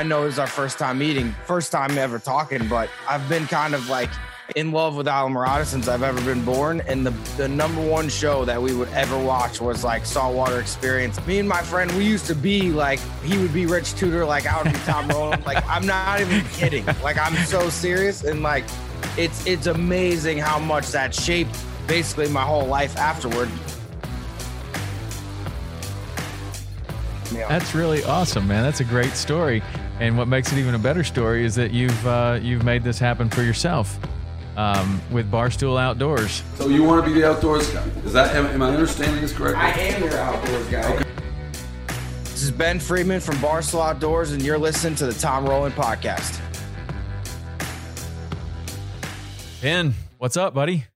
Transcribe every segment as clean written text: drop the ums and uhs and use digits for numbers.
know it was our first time meeting, first time ever talking, but I've been kind of like in love with Islamorada since I've ever been born. And the number one show that we would ever watch was like Saltwater Experience. Me and my friend, we used to be like, he would be Rich Tudor, like I would be Tom Rowland. Like, I'm not even kidding. Like, I'm so serious. And like, it's amazing how much that shaped basically my whole life afterward. Yeah. That's really awesome, man. That's a great story. And what makes it even a better story is that you've made this happen for yourself with Barstool Outdoors. So you want to be the outdoors guy? Is that, am I understanding this correctly? I am your outdoors guy. Okay. This is Ben Friedman from Barstool Outdoors, and you're listening to the Tom Rowland Podcast. Ben, what's up, buddy?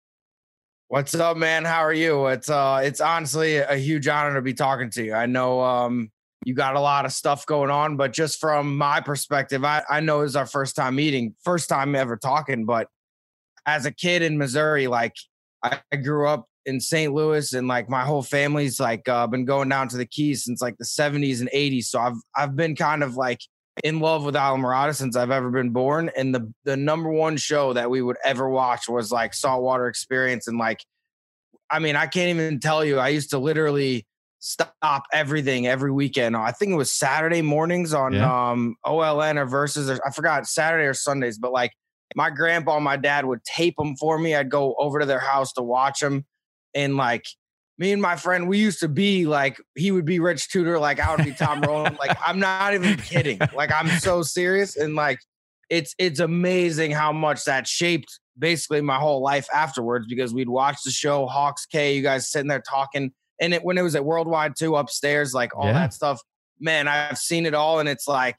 What's up, man? How are you? It's honestly a huge honor to be talking to you. I know you got a lot of stuff going on, but just from my perspective, I know it was our first time meeting, first time ever talking. But as a kid in Missouri, like I grew up in St. Louis, and like my whole family's like been going down to the Keys since like the 70s and 80s. So I've been kind of like in love with Islamorada since I've ever been born. And the number one show that we would ever watch was like Saltwater Experience. And like, I mean, I can't even tell you, I used to literally stop everything every weekend. I think it was Saturday mornings on OLN or Versus, or I forgot, Saturday or Sundays, but like my grandpa and my dad would tape them for me. I'd go over to their house to watch them. And like, me and my friend, we used to be like, he would be Rich Tudor, like I would be Tom Rowland. Like, I'm not even kidding. Like, I'm so serious. And like, it's amazing how much that shaped basically my whole life afterwards, because we'd watch the show Hawks K, you guys sitting there talking. And when it was at Worldwide 2 upstairs, like all that stuff, man, I've seen it all. And it's like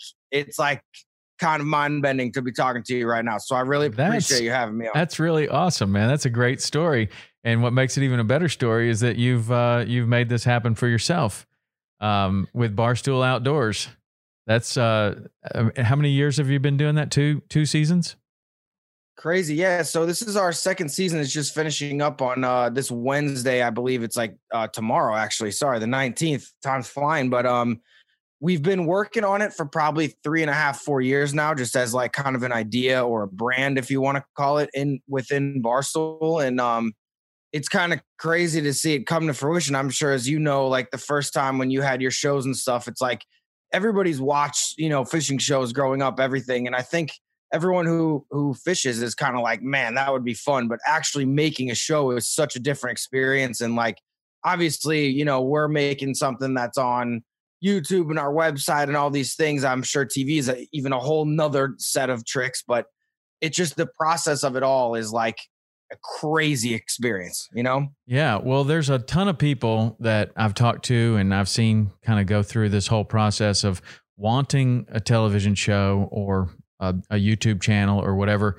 kind of mind bending to be talking to you right now. So I really appreciate you having me on. That's really awesome, man. That's a great story. And what makes it even a better story is that you've made this happen for yourself with Barstool Outdoors. That's how many years have you been doing that? Two seasons? Crazy. Yeah. So this is our second season. It's just finishing up on this Wednesday. I believe it's like tomorrow, actually. Sorry, the 19th. Time's flying. But we've been working on it for probably 3.5, 4 years now, just as like kind of an idea or a brand, if you want to call it, within Barstool. And it's kind of crazy to see it come to fruition. I'm sure, as you know, like the first time when you had your shows and stuff, it's like everybody's watched, fishing shows growing up, everything. And I think everyone who fishes is kind of like, man, that would be fun. But actually making a show is such a different experience. And like, obviously, we're making something that's on YouTube and our website and all these things. I'm sure TV is even a whole nother set of tricks, but it's just the process of it all is like a crazy experience, Yeah. Well, there's a ton of people that I've talked to and I've seen kind of go through this whole process of wanting a television show or a YouTube channel or whatever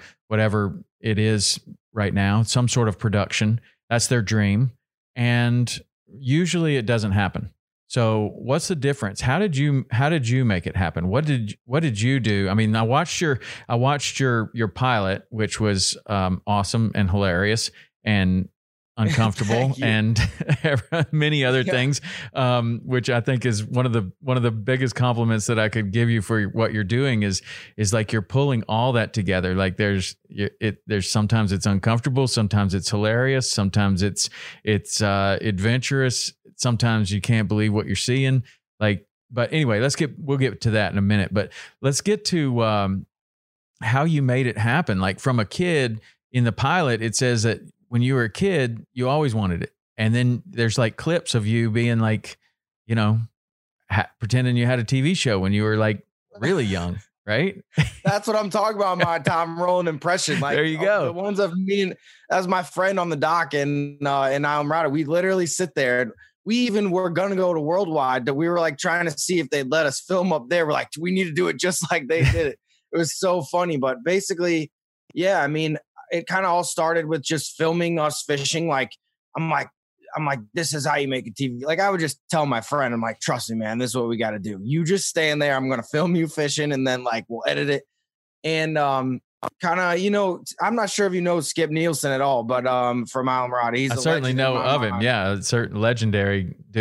it is right now, some sort of production. That's their dream. And usually it doesn't happen. So what's the difference? How did you make it happen? What did you do? I mean, I watched your pilot, which was awesome and hilarious and uncomfortable and many other things, which I think is one of the biggest compliments that I could give you for what you're doing is like you're pulling all that together. Like there's sometimes it's uncomfortable, sometimes it's hilarious, sometimes it's adventurous, sometimes you can't believe what you're seeing. Like, but anyway, we'll get to that in a minute. But let's get to how you made it happen. Like from a kid in the pilot, it says that when you were a kid, you always wanted it. And then there's like clips of you being like, pretending you had a TV show when you were like really young, right? That's what I'm talking about, my Tom Rowland impression. Like, there you go. The ones of me as my friend on the dock in Islamorada, we literally sit there. And we even were going to go to Worldwide, that we were like trying to see if they'd let us film up there. We're like, we need to do it just like they did it. It was so funny. But basically, yeah, I mean, it kind of all started with just filming us fishing. Like, I'm like, this is how you make a TV. Like, I would just tell my friend, I'm like, trust me, man, this is what we got to do. You just stay in there. I'm going to film you fishing, and then like, we'll edit it. And kind of, I'm not sure if you know Skip Nielsen at all, but from Islamorada, I certainly know of him. Yeah, a certain legendary dude.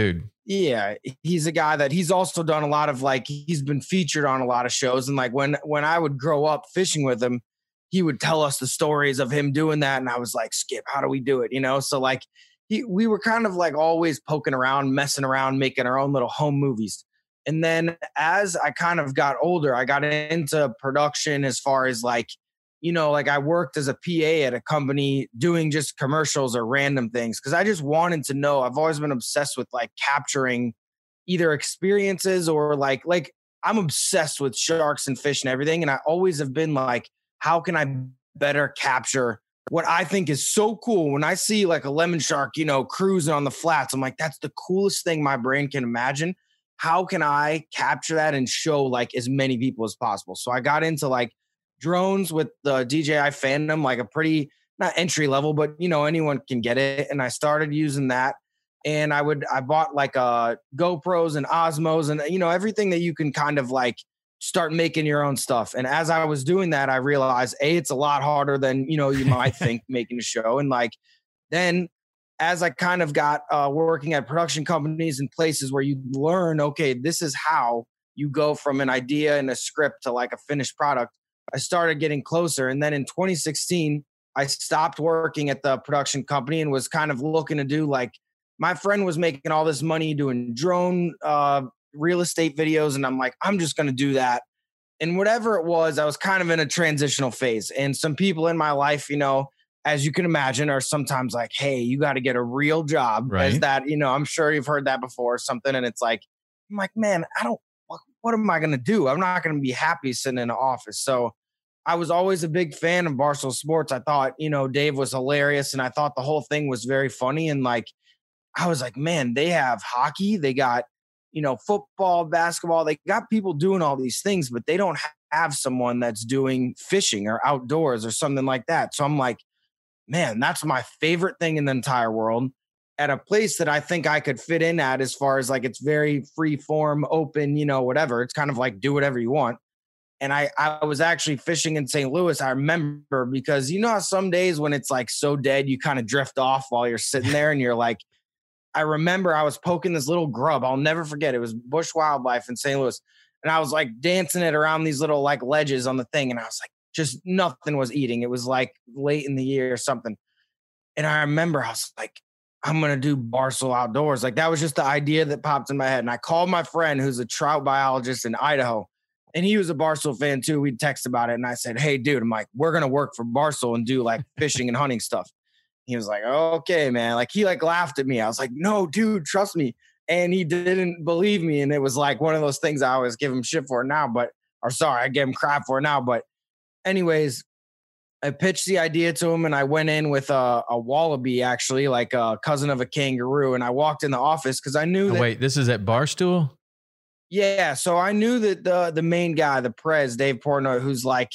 Yeah, he's a guy that he's also done a lot of like he's been featured on a lot of shows. And like when I would grow up fishing with him, he would tell us the stories of him doing that. And I was like, Skip, how do we do it? So like we were kind of like always poking around, messing around, making our own little home movies. And then as I kind of got older, I got into production as far as like, like I worked as a PA at a company doing just commercials or random things because I just wanted to know. I've always been obsessed with like capturing either experiences or like I'm obsessed with sharks and fish and everything. And I always have been like, how can I better capture what I think is so cool? When I see like a lemon shark, cruising on the flats, I'm like, that's the coolest thing my brain can imagine. How can I capture that and show like as many people as possible? So I got into like drones with the DJI Phantom, like a pretty not entry level, but anyone can get it. And I started using that. And I bought like GoPros and Osmos and everything that you can kind of like start making your own stuff. And as I was doing that, I realized it's a lot harder than you might think making a show. And like then as I kind of got working at production companies and places where you learn, okay, this is how you go from an idea and a script to like a finished product. I started getting closer. And then in 2016, I stopped working at the production company and was kind of looking to do like, my friend was making all this money doing drone real estate videos. And I'm like, I'm just going to do that. And whatever it was, I was kind of in a transitional phase. And some people in my life, as you can imagine, are sometimes like, hey, you got to get a real job. Right. As that, I'm sure you've heard that before or something. And it's like, I'm like, man, what am I going to do? I'm not going to be happy sitting in an office. So I was always a big fan of Barstool Sports. I thought, Dave was hilarious. And I thought the whole thing was very funny. And like, I was like, man, they have hockey. They got, football, basketball. They got people doing all these things, but they don't have someone that's doing fishing or outdoors or something like that. So I'm like, man, that's my favorite thing in the entire world. At a place that I think I could fit in at as far as like it's very free form, open, whatever. It's kind of like do whatever you want. And I was actually fishing in St. Louis. I remember because how some days when it's like so dead, you kind of drift off while you're sitting there and you're like, I remember I was poking this little grub. I'll never forget. It was Bush Wildlife in St. Louis. And I was like dancing it around these little like ledges on the thing. And I was like, just nothing was eating. It was like late in the year or something. And I remember I was like, I'm going to do Barstool Outdoors. Like that was just the idea that popped in my head. And I called my friend who's a trout biologist in Idaho. And he was a Barstool fan too. We'd text about it. And I said, hey, dude, I'm like, we're going to work for Barstool and do like fishing and hunting stuff. He was like, okay, man. Like he like laughed at me. I was like, no, dude, trust me. And he didn't believe me. And it was like one of those things I always give him shit for now, I give him crap for now. But anyways, I pitched the idea to him and I went in with a wallaby, actually, like a cousin of a kangaroo. And I walked in the office because I knew that. Wait, this is at Barstool? Yeah. So I knew that the main guy, the prez, Dave Portnoy, who's like,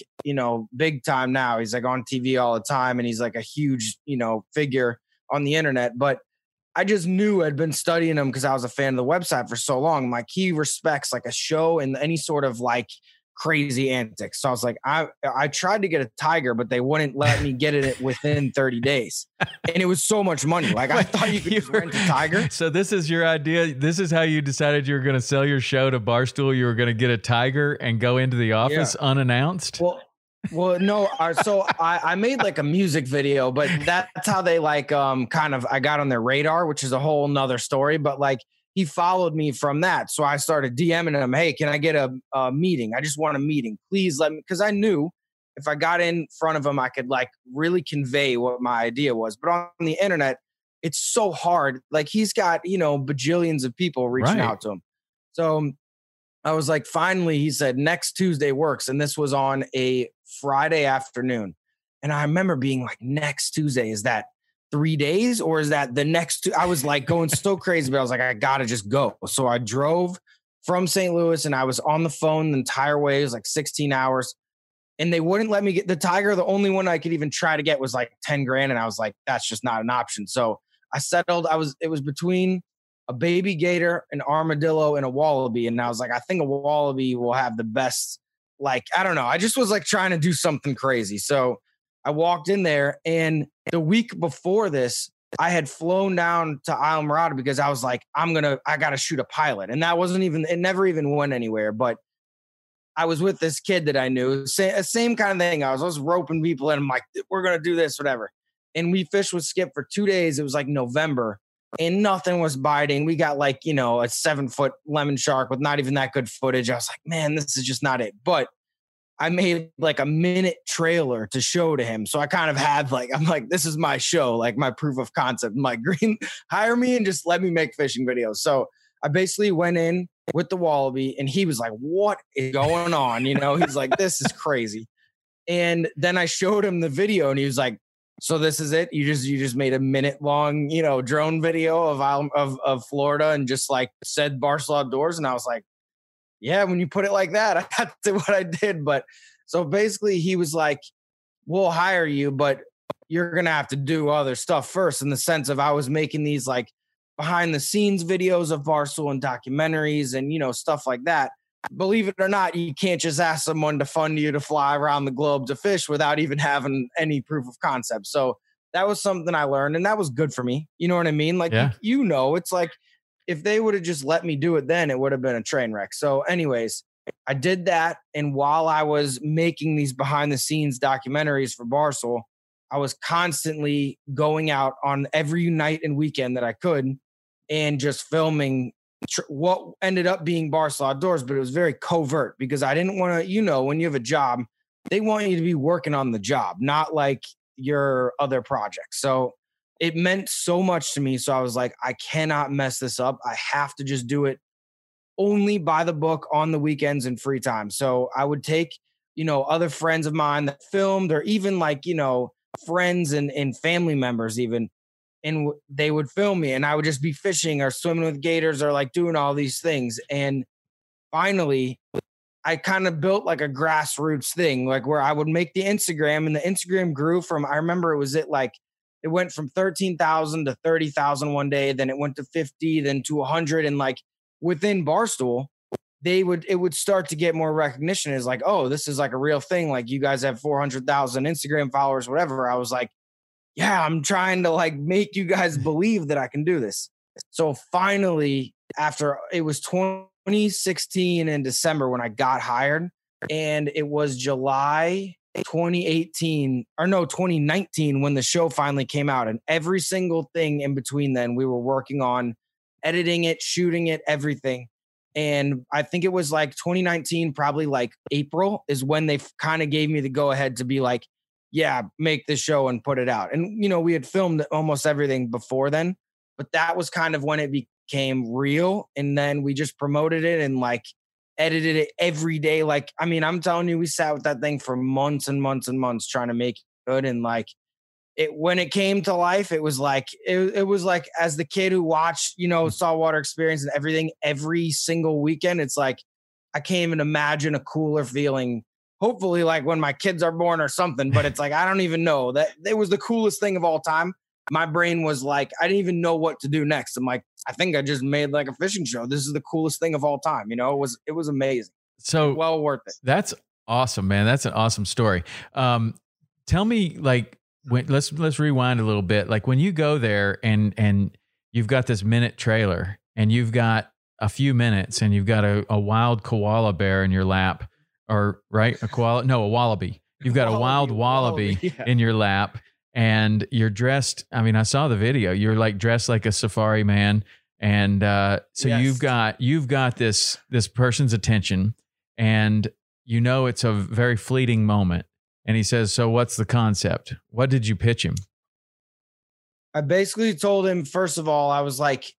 big time now. He's like on TV all the time and he's like a huge, figure on the internet. But I just knew I'd been studying him because I was a fan of the website for so long. I'm like, he respects like a show and any sort of like crazy antics. So I was like, I tried to get a tiger, but they wouldn't let me get it within 30 days. And it was so much money. Like I thought you could just rent a tiger. So this is your idea. This is how you decided you were going to sell your show to Barstool. You were going to get a tiger and go into the office unannounced. Well, no. So I made like a music video, but that's how they like kind of I got on their radar, which is a whole nother story. But like he followed me from that. So I started DMing him, hey, can I get a meeting? I just want a meeting. Please let me, because I knew if I got in front of him, I could like really convey what my idea was. But on the internet, it's so hard. Like he's got, bajillions of people reaching out to him. So I was like, finally, he said, next Tuesday works. And this was on a Friday afternoon. And I remember being like, next Tuesday, is that 3 days or is that the next two? I was like going so crazy, but I was like, I got to just go. So I drove from St. Louis and I was on the phone the entire way. It was like 16 hours and they wouldn't let me get the tiger. The only one I could even try to get was like 10 grand. And I was like, that's just not an option. So I settled. It was between a baby gator, an armadillo, and a wallaby. And I was like, I think a wallaby will have the best, like, I don't know. I just was like trying to do something crazy. So I walked in there and the week before this, I had flown down to Islamorada because I was like, I got to shoot a pilot. And that it never even went anywhere. But I was with this kid that I knew, same kind of thing. I was roping people in. I'm like, we're going to do this, whatever. And we fished with Skip for 2 days. It was like November and nothing was biting. We got like, a 7-foot lemon shark with not even that good footage. I was like, man, this is just not it. But I made like a minute trailer to show to him. So I kind of had I'm like, this is my show, like my proof of concept. I'm like, Green, hire me and just let me make fishing videos. So I basically went in with the wallaby and he was like, what is going on? He's like, this is crazy. And then I showed him the video and he was like, so this is it. You just made a minute long, drone video of Florida and just like said Barstool Outdoors. And I was like, yeah, when you put it like that, that's what I did. But so basically he was like, we'll hire you, but you're going to have to do other stuff first, in the sense of I was making these like behind the scenes videos of Barstool and documentaries and, stuff like that. Believe it or not, you can't just ask someone to fund you to fly around the globe to fish without even having any proof of concept. So that was something I learned, and that was good for me. You know what I mean? Like, yeah. It's like, if they would have just let me do it then, it would have been a train wreck. So anyways, I did that. And while I was making these behind the scenes documentaries for Barstool, I was constantly going out on every night and weekend that I could and just filming what ended up being Barstool Outdoors. But it was very covert because I didn't want to, when you have a job, they want you to be working on the job, not like your other projects. So it meant so much to me. So I was like, I cannot mess this up. I have to just do it only by the book on the weekends and free time. So I would take, other friends of mine that filmed, or even like, friends and family members even, and they would film me and I would just be fishing or swimming with gators or like doing all these things. And finally, I kind of built like a grassroots thing, like where I would make the Instagram, and the Instagram grew from, I remember it went from 13,000 to 30,000 one day. Then it went to 50, then to 100. And like within Barstool, it would start to get more recognition. It's like, oh, this is like a real thing. Like, you guys have 400,000 Instagram followers, whatever. I was like, yeah, I'm trying to like make you guys believe that I can do this. So finally, after it was 2016 in December when I got hired, and it was July 2019 when the show finally came out, and every single thing in between then we were working on editing it, shooting it, everything. And I think it was like 2019, probably like April, is when they kind of gave me the go ahead to be like, yeah, make the show and put it out. And, we had filmed almost everything before then, but that was kind of when it became real. And then we just promoted it and like edited it every day. Like, I mean, I'm telling you, we sat with that thing for months and months and months trying to make it good. And like when it came to life, it was like, it was like, as the kid who watched, Saltwater Experience and everything every single weekend, it's like, I can't even imagine a cooler feeling. Hopefully like when my kids are born or something, but it's like, I don't even know. That it was the coolest thing of all time. My brain was like, I didn't even know what to do next. I'm like, I think I just made like a fishing show. This is the coolest thing of all time. It was amazing. So well worth it. That's awesome, man. That's an awesome story. Tell me, like, let's rewind a little bit. Like, when you go there and you've got this minute trailer and you've got a few minutes and you've got a wild koala bear in your lap, or right? A wallaby. You've got a wild wallaby yeah. in your lap. And you're dressed. I mean, I saw the video. You're like dressed like a safari man, and so yes. you've got this person's attention, and it's a very fleeting moment. And he says, "So, what's the concept? What did you pitch him?" I basically told him, first of all, I was like,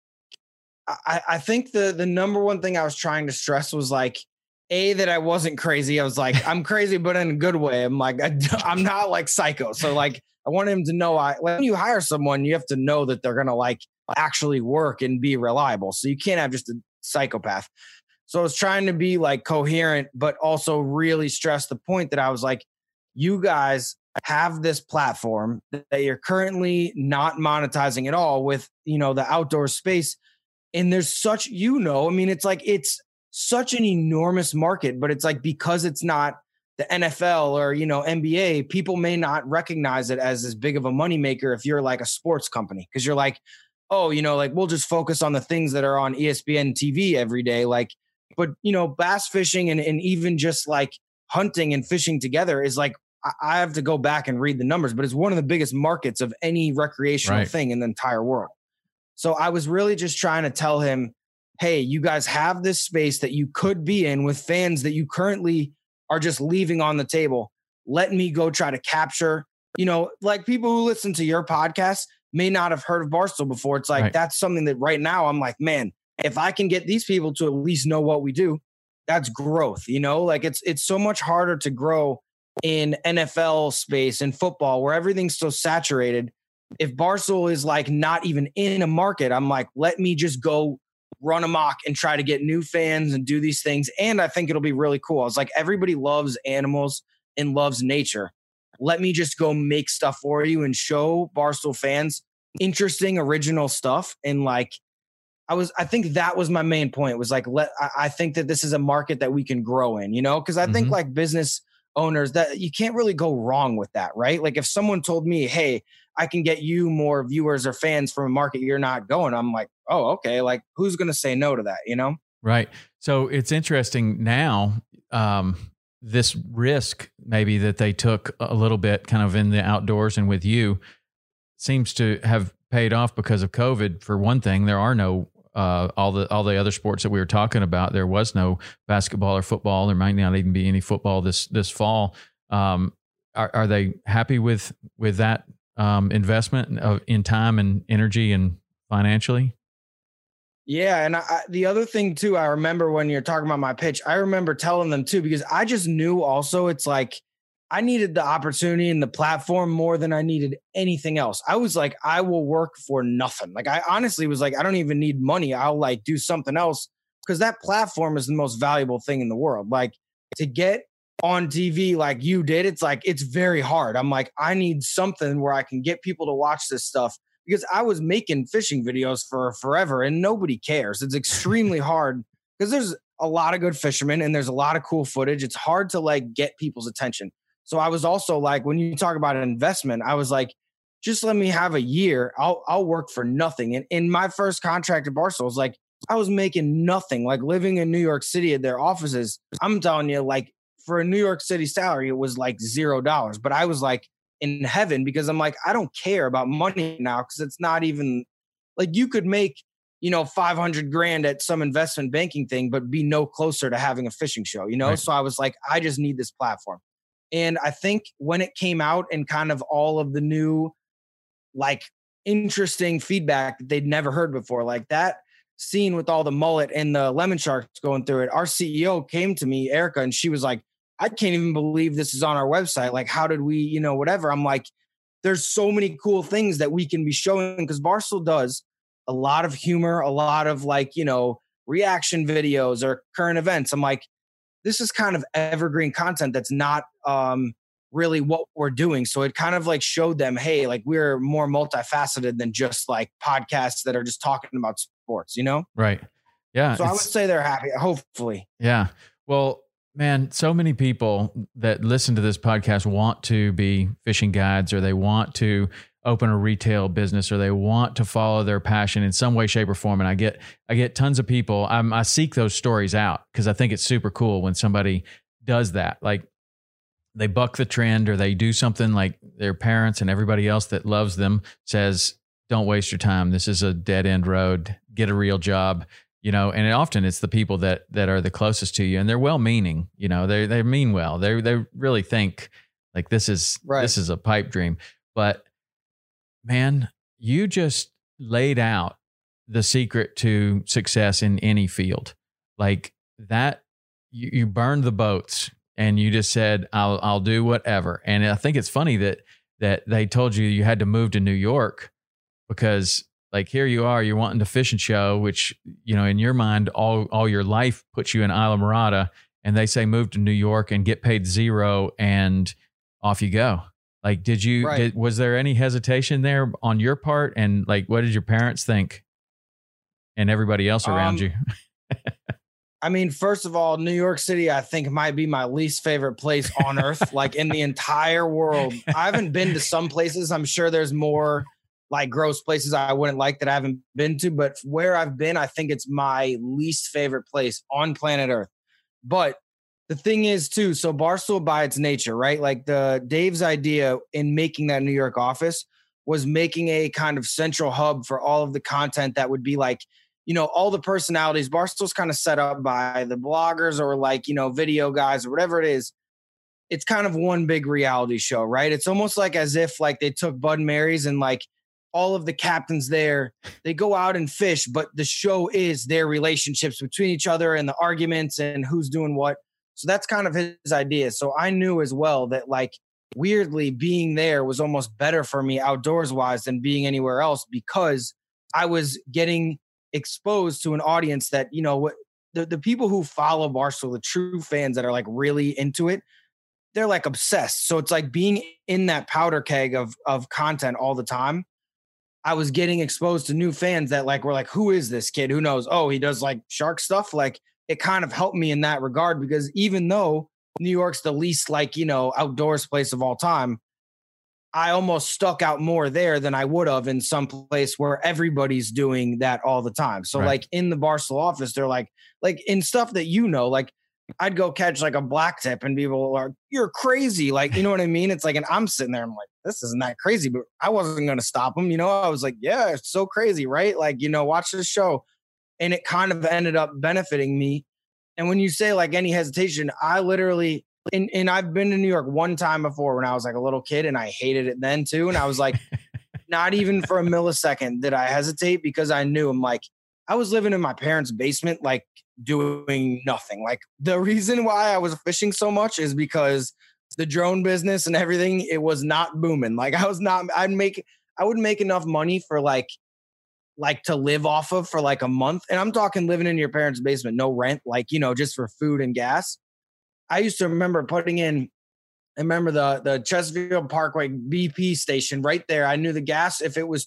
I think the number one thing I was trying to stress was like, that I wasn't crazy. I was like, I'm crazy, but in a good way. I'm like, I'm not like psycho. So like, I want him to know when you hire someone, you have to know that they're going to like actually work and be reliable. So you can't have just a psychopath. So I was trying to be like coherent, but also really stress the point that I was like, you guys have this platform that you're currently not monetizing at all with, the outdoor space. And there's such, I mean, it's like, it's such an enormous market, but it's like, because it's not the NFL or, NBA, people may not recognize it as big of a moneymaker if you're like a sports company. Cause you're like, oh, like we'll just focus on the things that are on ESPN TV every day. Like, but bass fishing and even just like hunting and fishing together is like, I have to go back and read the numbers, but it's one of the biggest markets of any recreational thing in the entire world. So I was really just trying to tell him, hey, you guys have this space that you could be in with fans that you currently are just leaving on the table. Let me go try to capture, like people who listen to your podcast may not have heard of Barstool before. It's like, that's something that right now I'm like, man, if I can get these people to at least know what we do, that's growth, like it's so much harder to grow in NFL space and football where everything's so saturated. If Barstool is like not even in a market, I'm like, let me just go run amok and try to get new fans and do these things. And I think it'll be really cool. I was like, everybody loves animals and loves nature. Let me just go make stuff for you and show Barstool fans interesting, original stuff. And like, I think that was my main point was like, I think that this is a market that we can grow in, because I think like business owners that you can't really go wrong with that, right? Like if someone told me, hey, I can get you more viewers or fans from a market you're not going, I'm like, oh, okay. Like who's going to say no to that, Right. So it's interesting now, this risk maybe that they took a little bit kind of in the outdoors and with you seems to have paid off because of COVID. For one thing, there are no all the other sports that we were talking about. There was no basketball or football. There might not even be any football this fall. Are they happy with that investment in time and energy and financially? Yeah. And the other thing too, I remember when you're talking about my pitch, I remember telling them too, because I just knew also it's like, I needed the opportunity and the platform more than I needed anything else. I was like, I will work for nothing. Like I honestly was like, I don't even need money. I'll like do something else because that platform is the most valuable thing in the world. Like to get on TV like you did, it's like, it's very hard. I'm like, I need something where I can get people to watch this stuff because I was making fishing videos for forever and nobody cares. It's extremely hard because there's a lot of good fishermen and there's a lot of cool footage. It's hard to like get people's attention. So I was also like, when you talk about an investment, I was like, just let me have a year. I'll work for nothing. And in my first contract at Barstool, was like, I was making nothing, like living in New York City at their offices. I'm telling you, like for a New York City salary, it was like $0. But I was like in heaven because I'm like, I don't care about money now because it's not even like you could make, $500,000 at some investment banking thing, but be no closer to having a fishing show, Right. So I was like, I just need this platform. And I think when it came out and kind of all of the new, like interesting feedback that they'd never heard before, like that scene with all the mullet and the lemon sharks going through it, our CEO came to me, Erica, and she was like, I can't even believe this is on our website. Like, how did we, whatever. I'm like, there's so many cool things that we can be showing because Barstool does a lot of humor, a lot of like, reaction videos or current events. I'm like, this is kind of evergreen content that's not really what we're doing. So it kind of like showed them, hey, like we're more multifaceted than just like podcasts that are just talking about sports, Right. Yeah. So I would say they're happy, hopefully. Yeah. Well, man, so many people that listen to this podcast want to be fishing guides or they want to open a retail business or they want to follow their passion in some way, shape or form. And I get tons of people. I seek those stories out because I think it's super cool when somebody does that. Like they buck the trend or they do something like their parents and everybody else that loves them says, don't waste your time. This is a dead end road. Get a real job, and often it's the people that are the closest to you and they're well-meaning, they mean well. They really think like this is a pipe dream, but man, you just laid out the secret to success in any field. Like that, you burned the boats and you just said, I'll do whatever. And I think it's funny that they told you had to move to New York because like here you are, you're wanting to fish and show, which, in your mind, all your life puts you in Islamorada, and they say move to New York and get paid $0 and off you go. Like, was there any hesitation there on your part? And like, what did your parents think and everybody else around you? I mean, first of all, New York City, I think might be my least favorite place on earth, like in the entire world. I haven't been to some places. I'm sure there's more like gross places I wouldn't like that I haven't been to, but where I've been, I think it's my least favorite place on planet Earth. But the thing is too, so Barstool by its nature, right? Like Dave's idea in making that New York office was making a kind of central hub for all of the content that would be like, all the personalities. Barstool's kind of set up by the bloggers or like, video guys or whatever it is. It's kind of one big reality show, right? It's almost like as if like they took Bud Marys and like all of the captains there, they go out and fish, but the show is their relationships between each other and the arguments and who's doing what. So that's kind of his idea. So I knew as well that like weirdly being there was almost better for me outdoors wise than being anywhere else, because I was getting exposed to an audience that, the people who follow Barstool, the true fans that are like really into it, they're like obsessed. So it's like being in that powder keg of content all the time. I was getting exposed to new fans that like were like, who is this kid? Who knows? Oh, he does like shark stuff. Like it kind of helped me in that regard, because even though New York's the least like, outdoors place of all time, I almost stuck out more there than I would have in some place where everybody's doing that all the time. So like in the Barstool office, they're like in stuff that, like I'd go catch like a black tip and people are, you're crazy. Like, you know what I mean? It's like, and I'm sitting there, I'm like, this isn't that crazy, but I wasn't going to stop him. I was like, yeah, it's so crazy, right? Like, watch this show. And it kind of ended up benefiting me. And when you say like any hesitation, I literally, and I've been to New York one time before when I was like a little kid and I hated it then too. And I was like, not even for a millisecond did I hesitate, because I knew I'm like, I was living in my parents' basement, like doing nothing. Like the reason why I was fishing so much is because the drone business and everything, it was not booming. Like I wouldn't make enough money for like to live off of for like a month. And I'm talking living in your parents' basement, no rent, like, just for food and gas. I used to remember I remember the Chesterfield Parkway BP station right there. I knew the gas, if it was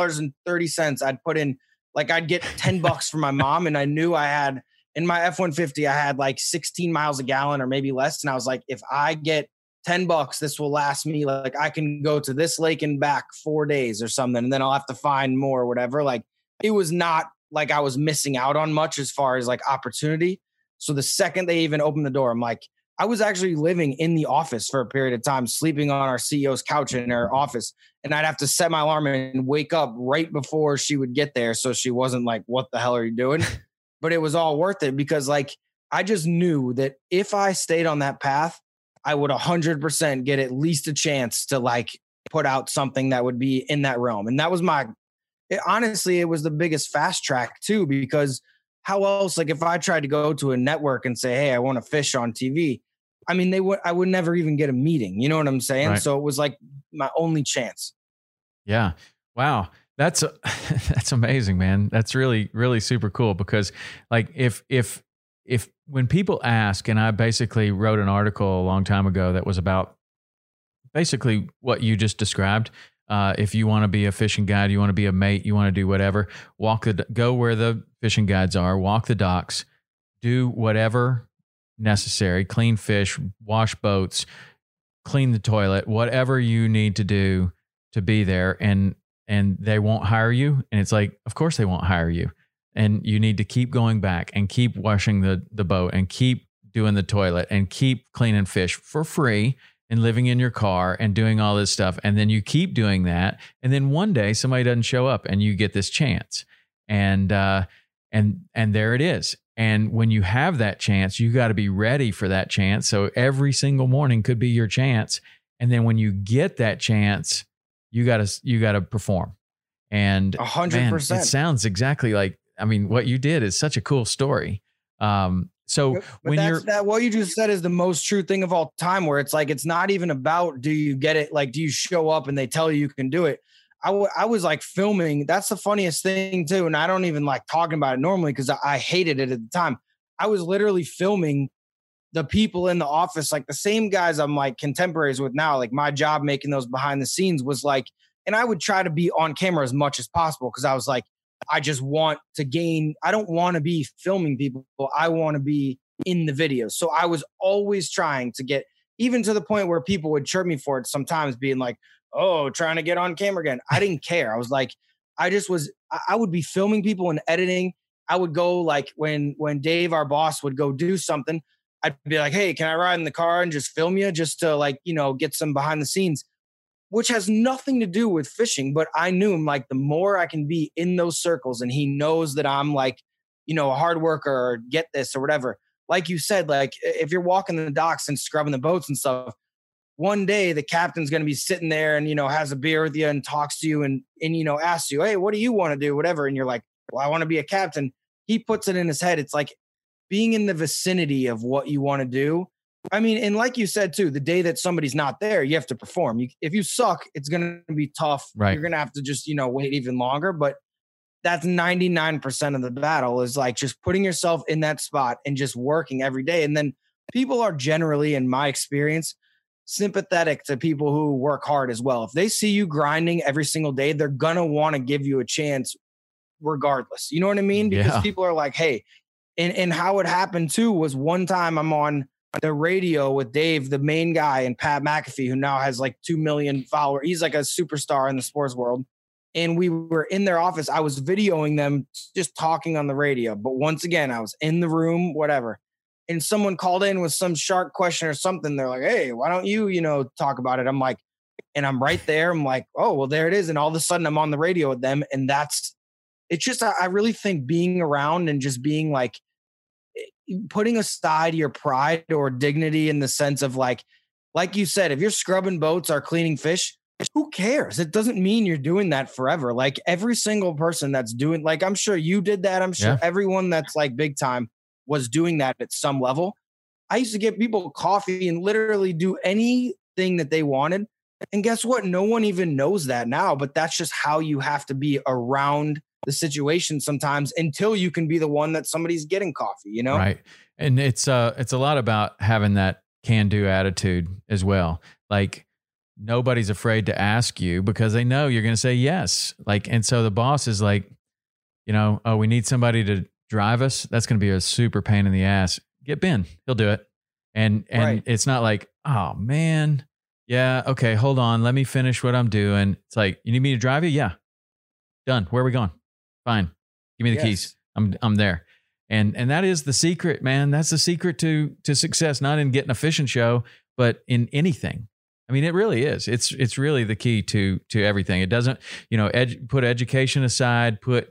$2.30, I'd put in, like I'd get $10 for my mom. And I knew I had in my F-150, I had like 16 miles a gallon or maybe less. And I was like, if I get $10, this will last me. Like I can go to this lake and back 4 days or something. And then I'll have to find more or whatever. Like it was not like I was missing out on much as far as like opportunity. So the second they even opened the door, I'm like, I was actually living in the office for a period of time, sleeping on our CEO's couch in her office. And I'd have to set my alarm and wake up right before she would get there. So she wasn't like, what the hell are you doing? But it was all worth it, because like, I just knew that if I stayed on that path, I would 100% get at least a chance to like put out something that would be in that realm. And that was honestly, it was the biggest fast track too, because how else, like if I tried to go to a network and say, hey, I want to fish on TV, I mean, I would never even get a meeting. You know what I'm saying? Right. So it was like my only chance. Yeah. Wow. That's amazing, man. That's really, really super cool, because like if when people ask, and I basically wrote an article a long time ago that was about basically what you just described. If you want to be a fishing guide, you want to be a mate, you want to do whatever, go where the fishing guides are, walk the docks, do whatever necessary, clean fish, wash boats, clean the toilet, whatever you need to do to be there. And they won't hire you. And it's like, of course they won't hire you. And you need to keep going back and keep washing the boat and keep doing the toilet and keep cleaning fish for free and living in your car and doing all this stuff. And then you keep doing that. And then one day somebody doesn't show up and you get this chance. And there it is. And when you have that chance, you got to be ready for that chance. So every single morning could be your chance. And then when you get that chance, you got to perform. And 100%. Man, it sounds exactly like, I mean, what you did is such a cool story. So when what you just said is the most true thing of all time, where it's like, it's not even about, do you get it? Like, do you show up and they tell you can do it? I was like filming. That's the funniest thing too. And I don't even like talking about it normally because I hated it at the time. I was literally filming the people in the office, like the same guys I'm like contemporaries with now. Like my job making those behind the scenes was like, and I would try to be on camera as much as possible because I was like, I just want to gain. I don't want to be filming people. I want to be in the videos. So I was always trying to get, even to the point where people would chirp me for it sometimes, being like, oh, trying to get on camera again. I didn't care. I was like, I would be filming people and editing. I would go like when Dave, our boss, would go do something, I'd be like, hey, can I ride in the car and just film you just to like, get some behind the scenes, which has nothing to do with fishing. But I knew him, like, the more I can be in those circles and he knows that I'm like, a hard worker or get this or whatever. Like you said, like if you're walking the docks and scrubbing the boats and stuff, one day the captain's going to be sitting there and, has a beer with you and talks to you and asks you, hey, what do you want to do? Whatever. And you're like, well, I want to be a captain. He puts it in his head. It's like being in the vicinity of what you want to do. I mean, and like you said, too, the day that somebody's not there, you have to perform. If you suck, it's going to be tough. Right. You're going to have to just, wait even longer. But that's 99% of the battle, is like just putting yourself in that spot and just working every day. And then people are generally, in my experience, sympathetic to people who work hard as well. If they see you grinding every single day, they're going to want to give you a chance regardless. You know what I mean? Because people are like, hey, and how it happened too was one time I'm on the radio with Dave, the main guy, and Pat McAfee, who now has like 2 million followers. He's like a superstar in the sports world. And we were in their office. I was videoing them just talking on the radio. But once again, I was in the room, whatever. And someone called in with some shark question or something. They're like, hey, why don't you, talk about it? I'm like, and I'm right there. I'm like, oh, well, there it is. And all of a sudden I'm on the radio with them. And it's just, I really think being around and just being like, putting aside your pride or dignity in the sense of like you said, if you're scrubbing boats or cleaning fish, who cares? It doesn't mean you're doing that forever. Like every single person that's doing, like, I'm sure you did that. I'm sure everyone that's like big time was doing that at some level. I used to get people coffee and literally do anything that they wanted. And guess what? No one even knows that now, but that's just how you have to be around the situation sometimes until you can be the one that somebody's getting coffee, Right. And it's a lot about having that can-do attitude as well. Like nobody's afraid to ask you because they know you're going to say yes. Like, and so the boss is like, oh, we need somebody to drive us. That's going to be a super pain in the ass. Get Ben, he'll do it. And right. It's not like, oh man, yeah, okay, hold on, let me finish what I'm doing. It's like, you need me to drive you? Yeah, done. Where are we going? Fine, give me the keys. I'm there. And that is the secret, man. That's the secret to success, not in getting a fishing show, but in anything. I mean, it really is. It's really the key to everything. It doesn't, put education aside, put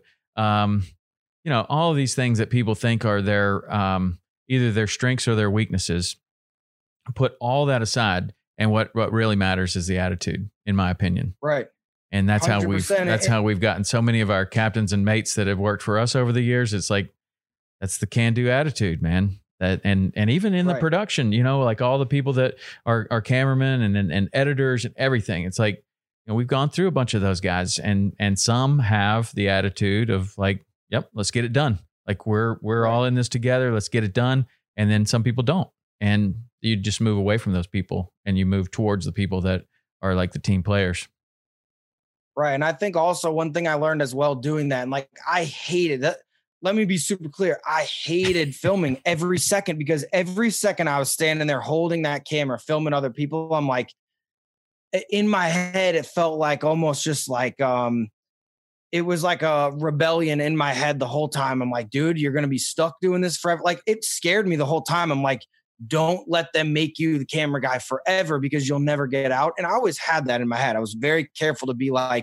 all of these things that people think are their either their strengths or their weaknesses. Put all that aside, and what really matters is the attitude, in my opinion. Right. And that's how we've gotten so many of our captains and mates that have worked for us over the years. It's like that's the can-do attitude, man. That and even in the production, like all the people that are cameramen and editors and everything. It's like, we've gone through a bunch of those guys, and some have the attitude of like, yep, let's get it done. Like we're all in this together. Let's get it done. And then some people don't. And you just move away from those people and you move towards the people that are like the team players. Right. And I think also one thing I learned as well doing that, and like I hated that. Let me be super clear. I hated filming every second, because every second I was standing there holding that camera, filming other people. I'm like, in my head, it felt like almost just like, it was like a rebellion in my head the whole time. I'm like, dude, you're going to be stuck doing this forever. Like, it scared me the whole time. I'm like, don't let them make you the camera guy forever, because you'll never get out. And I always had that in my head. I was very careful to be like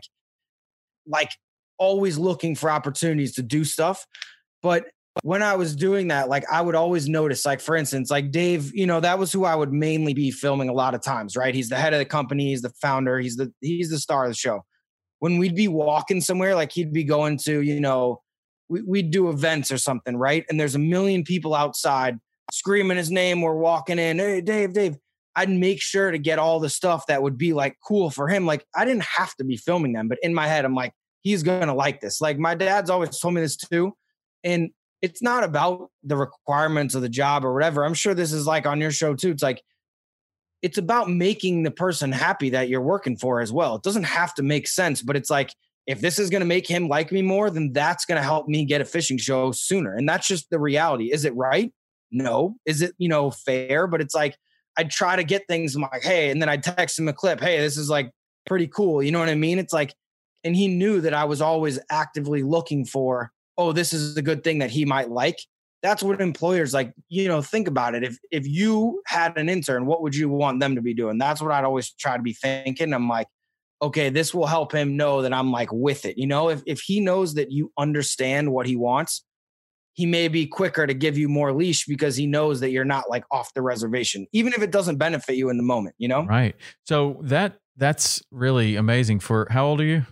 always looking for opportunities to do stuff. But when I was doing that, like I would always notice, like, for instance, like Dave, that was who I would mainly be filming a lot of times, right? He's the head of the company. He's the founder. He's the star of the show. When we'd be walking somewhere, like he'd be going to, we'd do events or something, right? And there's a million people outside screaming his name. We're walking in, hey, Dave. I'd make sure to get all the stuff that would be like cool for him. Like I didn't have to be filming them, but in my head, I'm like, he's going to like this. Like my dad's always told me this too. And it's not about the requirements of the job or whatever. I'm sure this is like on your show too. It's like, it's about making the person happy that you're working for as well. It doesn't have to make sense, but it's like, if this is going to make him like me more, then that's going to help me get a fishing show sooner. And that's just the reality. Is it right? No. Is it, fair? But it's like, I'd try to get things. I'm like, hey, and then I'd text him a clip. Hey, this is like pretty cool. You know what I mean? It's like, and he knew that I was always actively looking for, oh, this is a good thing that he might like. That's what employers like, think about it. If you had an intern, what would you want them to be doing? That's what I'd always try to be thinking. I'm like, okay, this will help him know that I'm like with it. If he knows that you understand what he wants, he may be quicker to give you more leash because he knows that you're not like off the reservation, even if it doesn't benefit you in the moment, Right. So that's really amazing. For how old are you?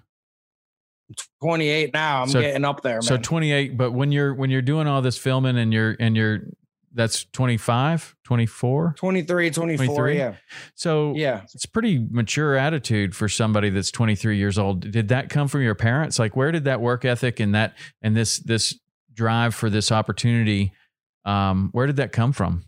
28 now. I'm getting up there, man. So 28, but when you're doing all this filming and you're that's 25, 24, 23, 24. Yeah. So yeah, it's a pretty mature attitude for somebody that's 23 years old. Did that come from your parents? Like, where did that work ethic and this drive for this opportunity, where did that come from?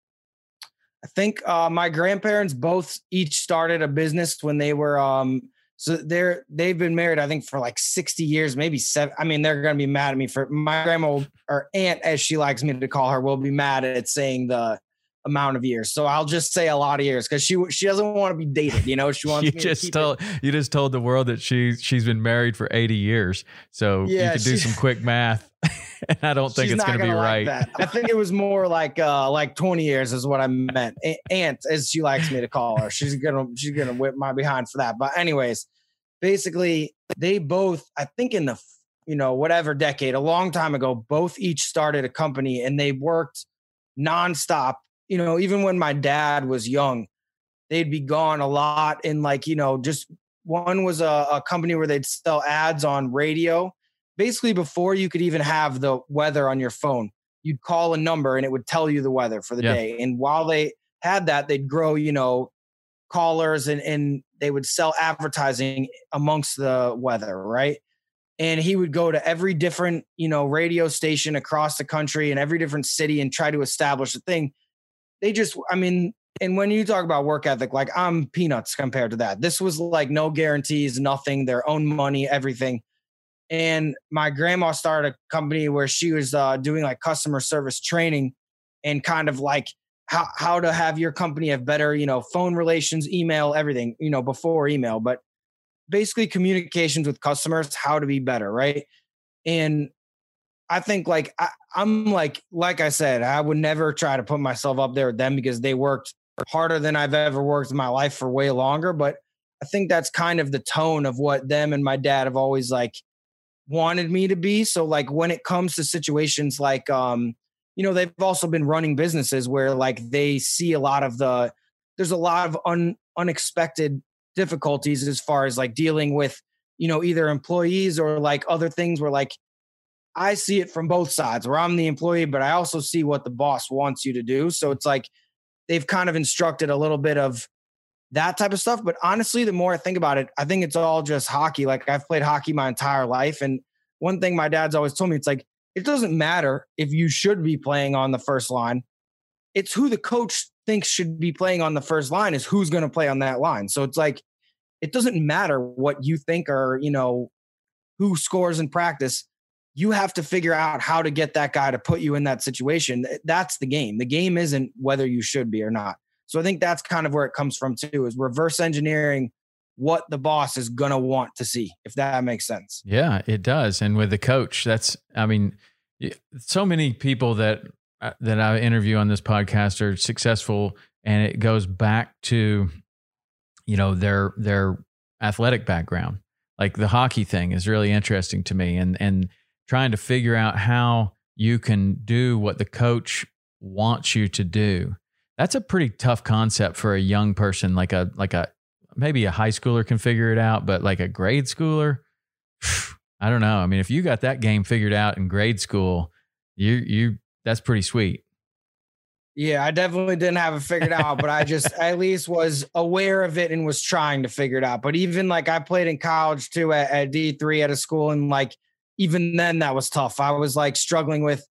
I think my grandparents both each started a business when they were so they've been married, I think, for like 60 years, maybe 7. I mean, they're going to be mad at me for my grandma, or aunt, as she likes me to call her, will be mad at saying the amount of years. So I'll just say a lot of years because she doesn't want to be dated. She wants you just told the world that she's been married for 80 years. So you could do some quick math. And I don't think it's going to be right. That. I think it was more like 20 years is what I meant. Aunt, as she likes me to call her. She's gonna whip my behind for that. But anyways, basically they both, I think in the whatever decade, a long time ago, both each started a company and they worked nonstop. Even when my dad was young, they'd be gone a lot. And just one was a company where they'd sell ads on radio. Basically, before you could even have the weather on your phone, you'd call a number and it would tell you the weather for the day. And while they had that, they'd grow, callers and they would sell advertising amongst the weather, right? And he would go to every different, radio station across the country and every different city and try to establish a thing. And when you talk about work ethic, like I'm peanuts compared to that. This was like no guarantees, nothing, their own money, everything. And my grandma started a company where she was doing like customer service training and kind of like how to have your company have better, phone relations, email, everything, before email, but basically communications with customers, how to be better. Right. And I think I'm like I said, I would never try to put myself up there with them because they worked harder than I've ever worked in my life for way longer. But I think that's kind of the tone of what them and my dad have always like wanted me to be. So like when it comes to situations like, they've also been running businesses where like they see there's a lot of unexpected difficulties as far as like dealing with, either employees or like other things where like I see it from both sides where I'm the employee, but I also see what the boss wants you to do. So it's like they've kind of instructed a little bit of that type of stuff. But honestly, the more I think about it, I think it's all just hockey. Like I've played hockey my entire life. And one thing my dad's always told me, it's like, it doesn't matter if you should be playing on the first line. It's who the coach thinks should be playing on the first line is who's going to play on that line. So it's like, it doesn't matter what you think or, who scores in practice. You have to figure out how to get that guy to put you in that situation. That's the game. The game isn't whether you should be or not. So I think that's kind of where it comes from too, is reverse engineering what the boss is going to want to see, if that makes sense. Yeah, it does. And with the coach, so many people that I interview on this podcast are successful, and it goes back to, their athletic background. Like the hockey thing is really interesting to me, and trying to figure out how you can do what the coach wants you to do. That's a pretty tough concept for a young person, like a maybe a high schooler can figure it out, but like a grade schooler, I don't know. I mean, if you got that game figured out in grade school, you that's pretty sweet. Yeah, I definitely didn't have it figured out, but I at least was aware of it and was trying to figure it out. But even like I played in college too at D3 at a school, and like even then that was tough. I was like struggling with,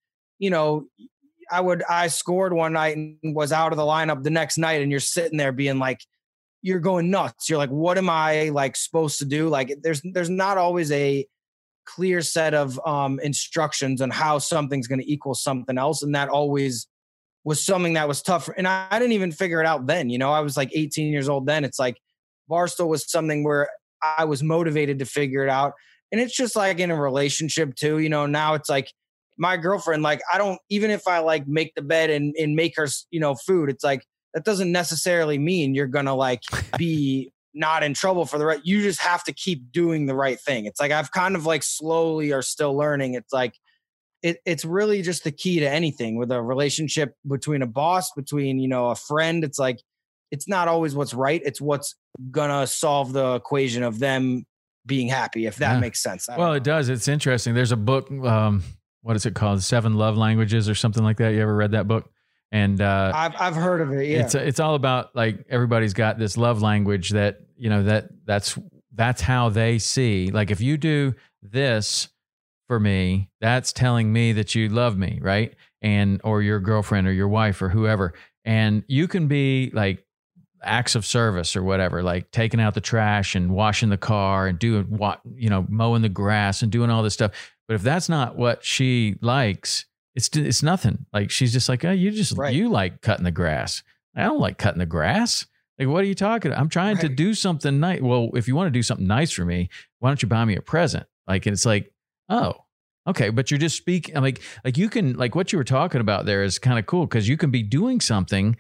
I scored one night and was out of the lineup the next night, and you're sitting there being like, you're going nuts. You're like, what am I like supposed to do? Like there's not always a clear set of instructions on how something's going to equal something else. And that always was something that was tough. And I didn't even figure it out then. You know, I was like 18 years old then. It's like Barstool was something where I was motivated to figure it out. And it's just like in a relationship too, you know, now it's like my girlfriend, like I don't, even if I like make the bed and make her, you know, food, it's like, that doesn't necessarily mean you're going to like be not in trouble for the right. You just have to keep doing the right thing. It's like, I've kind of like slowly are still learning. It's like, it's really just the key to anything with a relationship between a boss, between, you know, a friend. It's like, it's not always what's right. It's what's going to solve the equation of them being happy, if that makes sense. Well, it does. It's interesting. There's a book, what is it called? 7 Love Languages or something like that. You ever read that book? And I've heard of it. Yeah. It's all about like everybody's got this love language that, you know, that's how they see. Like if you do this for me, that's telling me that you love me, right? And or your girlfriend or your wife or whoever. And you can be like acts of service or whatever, like taking out the trash and washing the car and doing what, you know, mowing the grass and doing all this stuff. But if that's not what she likes, it's nothing. Like she's just like, oh, you like cutting the grass. I don't like cutting the grass. Like, what are you talking about? I'm trying to do something nice. Well, if you want to do something nice for me, why don't you buy me a present? Like, and it's like, oh, okay. But you're just speaking. I'm like you can, like what you were talking about there is kind of cool because you can be doing something,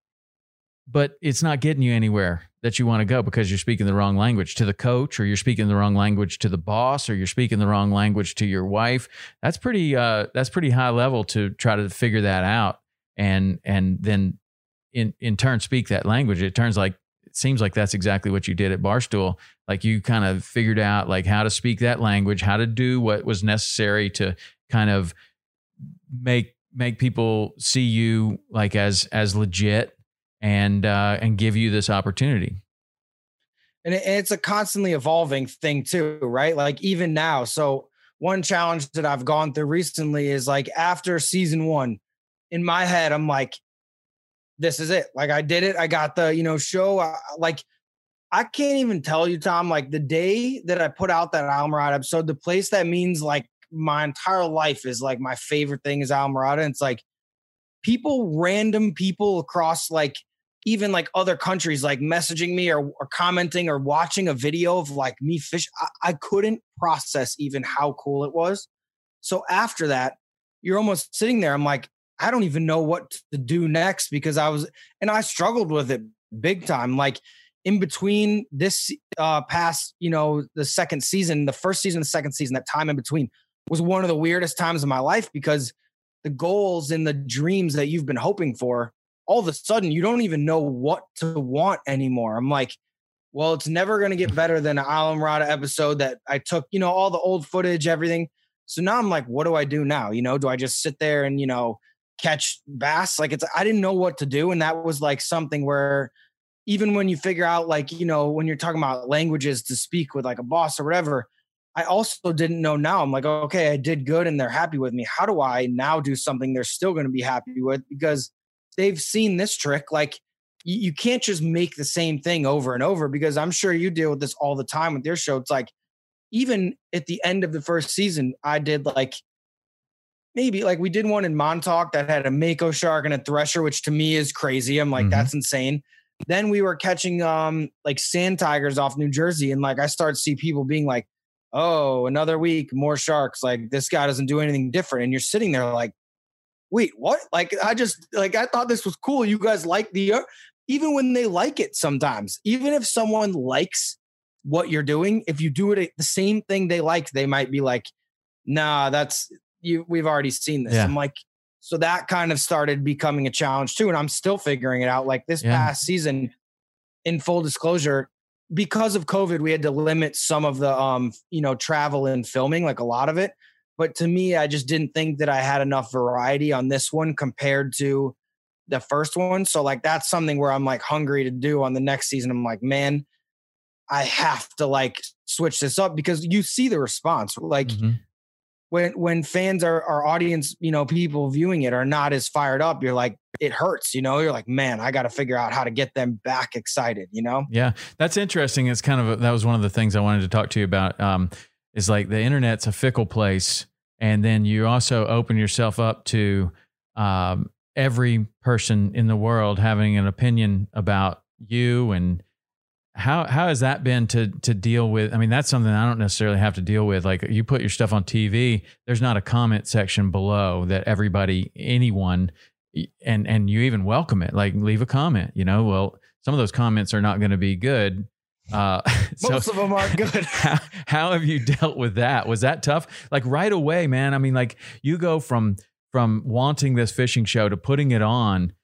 but it's not getting you anywhere that you want to go because you're speaking the wrong language to the coach, or you're speaking the wrong language to the boss, or you're speaking the wrong language to your wife. That's pretty high level to try to figure that out. And then in turn speak that language. It seems like that's exactly what you did at Barstool. Like you kind of figured out like how to speak that language, how to do what was necessary to kind of make people see you like as legit and give you this opportunity. And it's a constantly evolving thing too, right? Like even now. So one challenge that I've gone through recently is like after season 1, in my head, I'm like, this is it. Like I did it. I got the, you know, show. Like I can't even tell you, Tom, like the day that I put out that Almirada episode, the place that means like my entire life is like my favorite thing is Almirada. And it's like random people across like even like other countries, like messaging me or commenting or watching a video of like me fish. I couldn't process even how cool it was. So after that, you're almost sitting there. I'm like, I don't even know what to do next because I struggled with it big time. Like in between this past, you know, the second season, the first season, the second season, that time in between was one of the weirdest times of my life because the goals and the dreams that you've been hoping for, all of a sudden you don't even know what to want anymore. I'm like, well, it's never going to get better than an Almirada episode that I took, you know, all the old footage, everything. So now I'm like, what do I do now? You know, do I just sit there and, you know, catch bass? Like I didn't know what to do. And that was like something where even when you figure out like, you know, when you're talking about languages to speak with like a boss or whatever, I also didn't know now. I'm like, okay, I did good and they're happy with me. How do I now do something they're still going to be happy with? Because they've seen this trick. Like you can't just make the same thing over and over because I'm sure you deal with this all the time with your show. It's like, even at the end of the first season, I did like, maybe like we did one in Montauk that had a mako shark and a thresher, which to me is crazy. I'm like, that's insane. Then we were catching like sand tigers off New Jersey. And like, I started to see people being like, oh, another week, more sharks. Like this guy doesn't do anything different. And you're sitting there like, wait, what? Like, I thought this was cool. You guys like even when they like it sometimes, even if someone likes what you're doing, if you do it the same thing they like, they might be like, nah, that's you. We've already seen this. Yeah. I'm like, so that kind of started becoming a challenge too. And I'm still figuring it out. Like this past season, in full disclosure, because of COVID, we had to limit some of the, you know, travel and filming, like a lot of it. But to me, I just didn't think that I had enough variety on this one compared to the first one. So like, that's something where I'm like hungry to do on the next season. I'm like, man, I have to like switch this up because you see the response. Like when fans are our audience, people viewing it are not as fired up, you're like, it hurts, you're like, man, I got to figure out how to get them back excited, Yeah, that's interesting. It's kind of that was one of the things I wanted to talk to you about. Is like the internet's a fickle place, and then you also open yourself up to every person in the world having an opinion about you. And how has that been to deal with? I mean, that's something I don't necessarily have to deal with. Like, you put your stuff on TV, there's not a comment section below that anyone, and you even welcome it, like leave a comment, well, some of those comments are not going to be good. Most of them aren't good. How have you dealt with that? Was that tough? Like right away, man. I mean, like you go from wanting this fishing show to putting it on.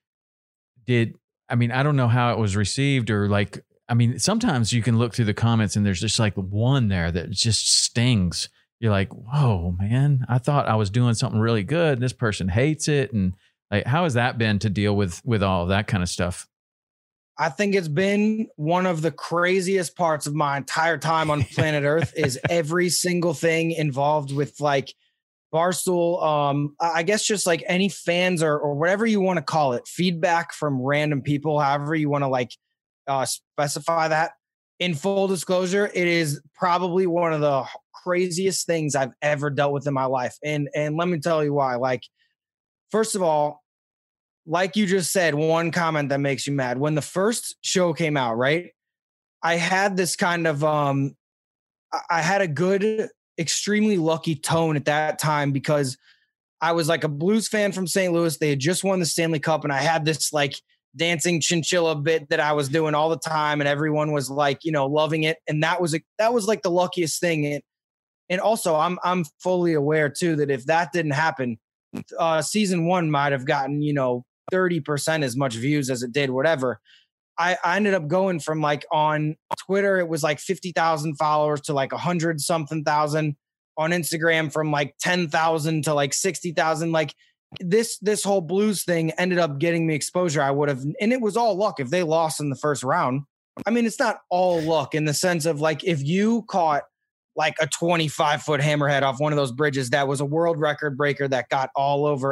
I don't know how it was received, or like, sometimes you can look through the comments and there's just like one there that just stings. You're like, whoa, man, I thought I was doing something really good. This person hates it. And like, how has that been to deal with all of that kind of stuff? I think it's been one of the craziest parts of my entire time on planet Earth is every single thing involved with like Barstool. I guess just like any fans or whatever you want to call it, feedback from random people, however you want to like specify that. In full disclosure, it is probably one of the craziest things I've ever dealt with in my life. And let me tell you why. Like, first of all, like you just said, one comment that makes you mad. When the first show came out, right? I had this kind of, I had a good, extremely lucky tone at that time because I was like a Blues fan from St. Louis. They had just won the Stanley Cup, and I had this like dancing chinchilla bit that I was doing all the time, and everyone was like, loving it. And that was like the luckiest thing. And also, I'm fully aware too that if that didn't happen, season one might have gotten 30% as much views as it did, whatever. I ended up going from like on Twitter, it was like 50,000 followers to like 100 something thousand. On Instagram, from like 10,000 to like 60,000. Like this whole Blues thing ended up getting me exposure. I would have, and it was all luck if they lost in the first round. I mean, it's not all luck in the sense of like, if you caught like a 25-foot hammerhead off one of those bridges, that was a world record breaker that got all over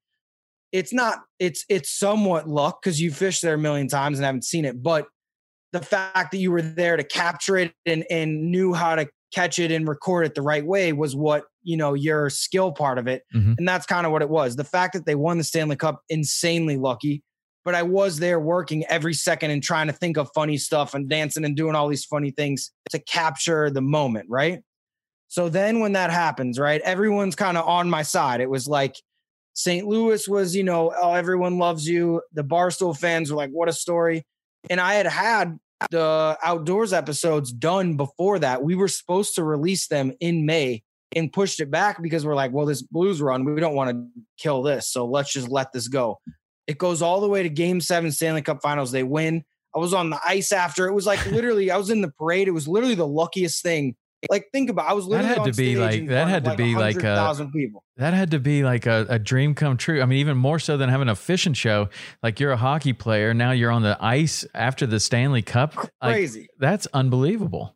it's somewhat luck because you fished there a million times and haven't seen it. But the fact that you were there to capture it and knew how to catch it and record it the right way was what, your skill part of it. Mm-hmm. And that's kind of what it was. The fact that they won the Stanley Cup, insanely lucky, but I was there working every second and trying to think of funny stuff and dancing and doing all these funny things to capture the moment. Right. So then when that happens, right, everyone's kind of on my side. It was like, St. Louis was, oh, everyone loves you. The Barstool fans were like, what a story. And I had the Outdoors episodes done before that. We were supposed to release them in May and pushed it back because we're like, well, this Blues run, we don't want to kill this. So let's just let this go. It goes all the way to Game 7 Stanley Cup Finals. They win. I was on the ice after. It was like literally, I was in the parade. It was literally the luckiest thing. Like, think about it. I was literally that had to be like 100,000 people. That had to be like a dream come true. I mean, even more so than having a fishing show. Like, you're a hockey player. Now you're on the ice after the Stanley Cup. Crazy. Like, that's unbelievable.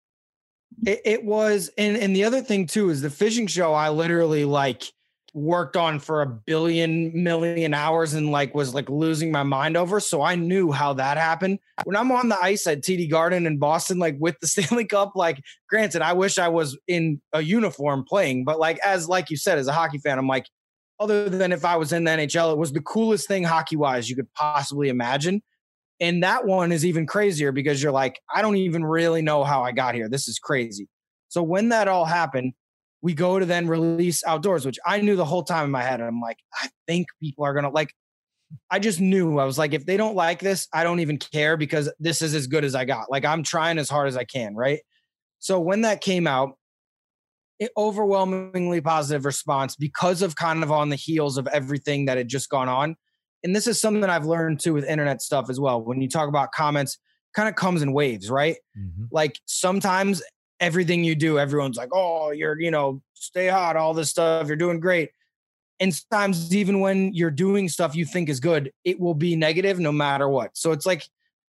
It was. And the other thing too, is the fishing show. I literally like worked on for 1 million hours and like was like losing my mind over. So I knew how that happened. When I'm on the ice at TD Garden in Boston, like with the Stanley Cup, like granted, I wish I was in a uniform playing, but like you said, as a hockey fan, I'm like, other than if I was in the NHL, it was the coolest thing hockey wise you could possibly imagine. And that one is even crazier because you're like, I don't even really know how I got here. This is crazy. So when that all happened, we go to then release Outdoors, which I knew the whole time in my head. And I'm like, I think people are going to like, I just knew. I was like, if they don't like this, I don't even care because this is as good as I got. Like, I'm trying as hard as I can. Right. So when that came out, overwhelmingly positive response because of kind of on the heels of everything that had just gone on. And this is something that I've learned too with internet stuff as well. When you talk about comments, kind of comes in waves, right? Mm-hmm. Like sometimes everything you do, everyone's like, oh, you're, stay hot, all this stuff, you're doing great. And sometimes even when you're doing stuff you think is good, it will be negative no matter what. So it's like,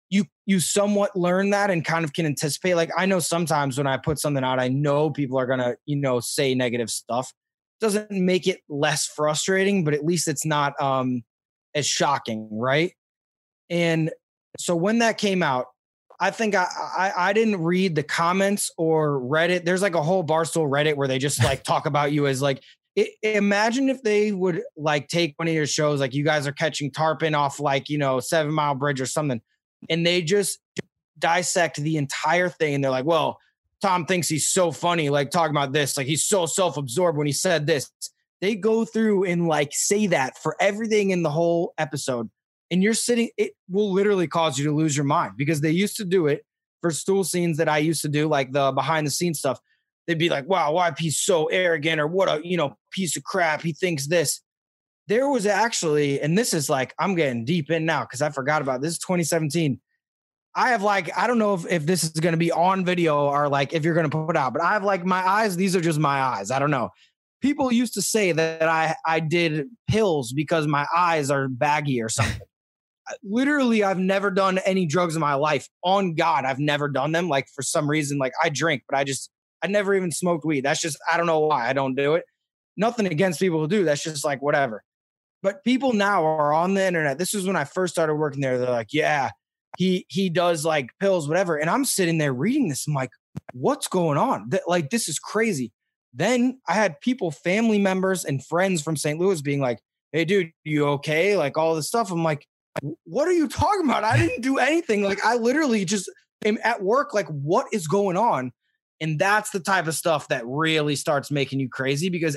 you somewhat learn that and kind of can anticipate. Like, I know sometimes when I put something out, I know people are going to, say negative stuff. Doesn't make it less frustrating, but at least it's not as shocking, right? And so when that came out, I think I didn't read the comments or Reddit. There's like a whole Barstool Reddit where they just like talk about you as like, imagine if they would like take one of your shows, like you guys are catching tarpon off like, 7 Mile Bridge or something, and they just dissect the entire thing. And they're like, well, Tom thinks he's so funny, like talking about this, like he's so self-absorbed when he said this. They go through and like say that for everything in the whole episode. And you're sitting, it will literally cause you to lose your mind, because they used to do it for stool scenes that I used to do, like the behind the scenes stuff. They'd be like, wow, YP's so arrogant, or what a, piece of crap. He thinks this. There was actually, and this is like, I'm getting deep in now because I forgot about this. 2017. I have like, I don't know if this is going to be on video or like if you're going to put it out, but I have like my eyes. These are just my eyes. I don't know. People used to say that I did pills because my eyes are baggy or something. Literally, I've never done any drugs in my life. On God, I've never done them. Like for some reason, like I drink, but I never even smoked weed. That's just, I don't know why I don't do it. Nothing against people who do. That's just like whatever. But people now are on the internet. This was when I first started working there. They're like, yeah, he does like pills, whatever. And I'm sitting there reading this. I'm like, what's going on? Like, this is crazy. Then I had people, family members and friends from St. Louis being like, hey, dude, you okay? Like all this stuff. I'm like, what are you talking about? I didn't do anything. Like, I literally just am at work. Like, what is going on? And that's the type of stuff that really starts making you crazy, because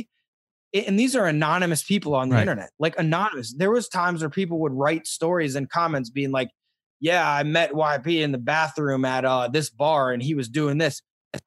and these are anonymous people on the internet, like anonymous. There was times where people would write stories and comments being like, yeah, I met YP in the bathroom at this bar and he was doing this.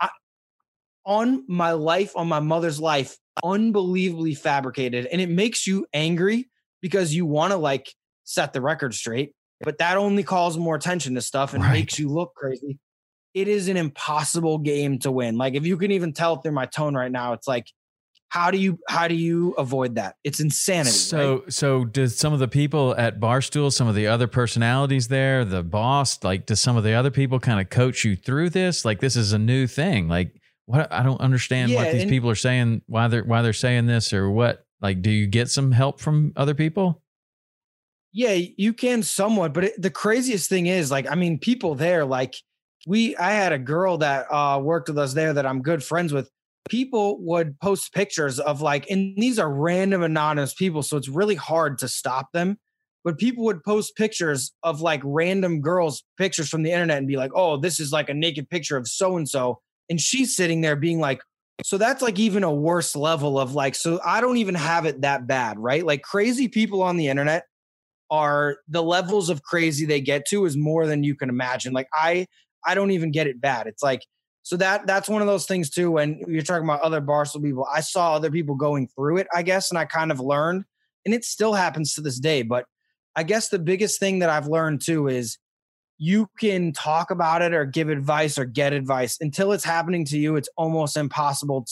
On my life, on my mother's life, unbelievably fabricated. And it makes you angry because you want to like set the record straight, but that only calls more attention to stuff and makes you look crazy. It is an impossible game to win. Like, if you can even tell through my tone right now, it's like, how do you avoid that? It's insanity. So does some of the people at Barstool, some of the other personalities there, the boss, like, does some of the other people kind of coach you through this? Like, this is a new thing. Like, what? I don't understand what these people are saying, why they're saying this, or what. Like, do you get some help from other people? Yeah, you can somewhat, but the craziest thing is, like, I mean, people there, like, I had a girl that worked with us there that I'm good friends with. People would post pictures of like, and these are random anonymous people, so it's really hard to stop them. But people would post pictures of like random girls' pictures from the internet and be like, oh, this is like a naked picture of so-and-so. And she's sitting there being like, so that's like even a worse level of like, so I don't even have it that bad, right? Like, crazy people on the internet are, the levels of crazy they get to is more than you can imagine. Like, I don't even get it bad. It's like, so that's one of those things too. When you're talking about other Barstool people, I saw other people going through it, I guess, and I kind of learned, and it still happens to this day. But I guess the biggest thing that I've learned too is you can talk about it or give advice or get advice. Until it's happening to you, it's almost impossible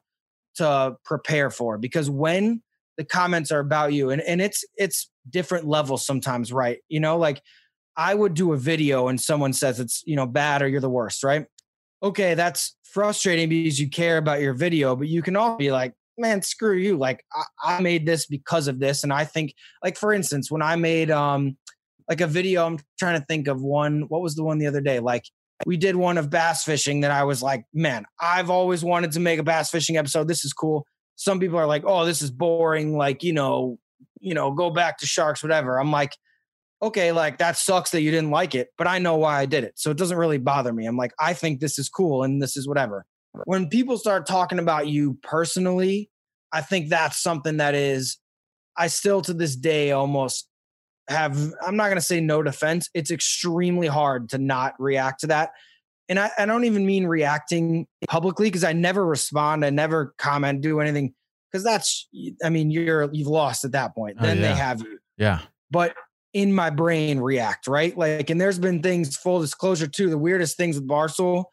to prepare for, because when the comments are about you, and it's different levels sometimes, right? Like, I would do a video and someone says it's, bad or you're the worst, right? Okay, that's frustrating because you care about your video, but you can all be like, man, screw you. Like, I made this because of this. And I think, like, for instance, when I made like a video, I'm trying to think of one. What was the one the other day? Like, we did one of bass fishing that I was like, man, I've always wanted to make a bass fishing episode. This is cool. Some people are like, oh, this is boring. Like, go back to sharks, whatever. I'm like, okay, like, that sucks that you didn't like it, but I know why I did it. So it doesn't really bother me. I'm like, I think this is cool and this is whatever. When people start talking about you personally, I think that's something that is, I still to this day almost have, I'm not going to say no defense. It's extremely hard to not react to that. And I don't even mean reacting publicly, because I never respond. I never comment, do anything, because that's, I mean, you've lost at that point. Then they have you. Yeah. But in my brain react, right? Like, and there's been things, full disclosure too, the weirdest things with Barstool,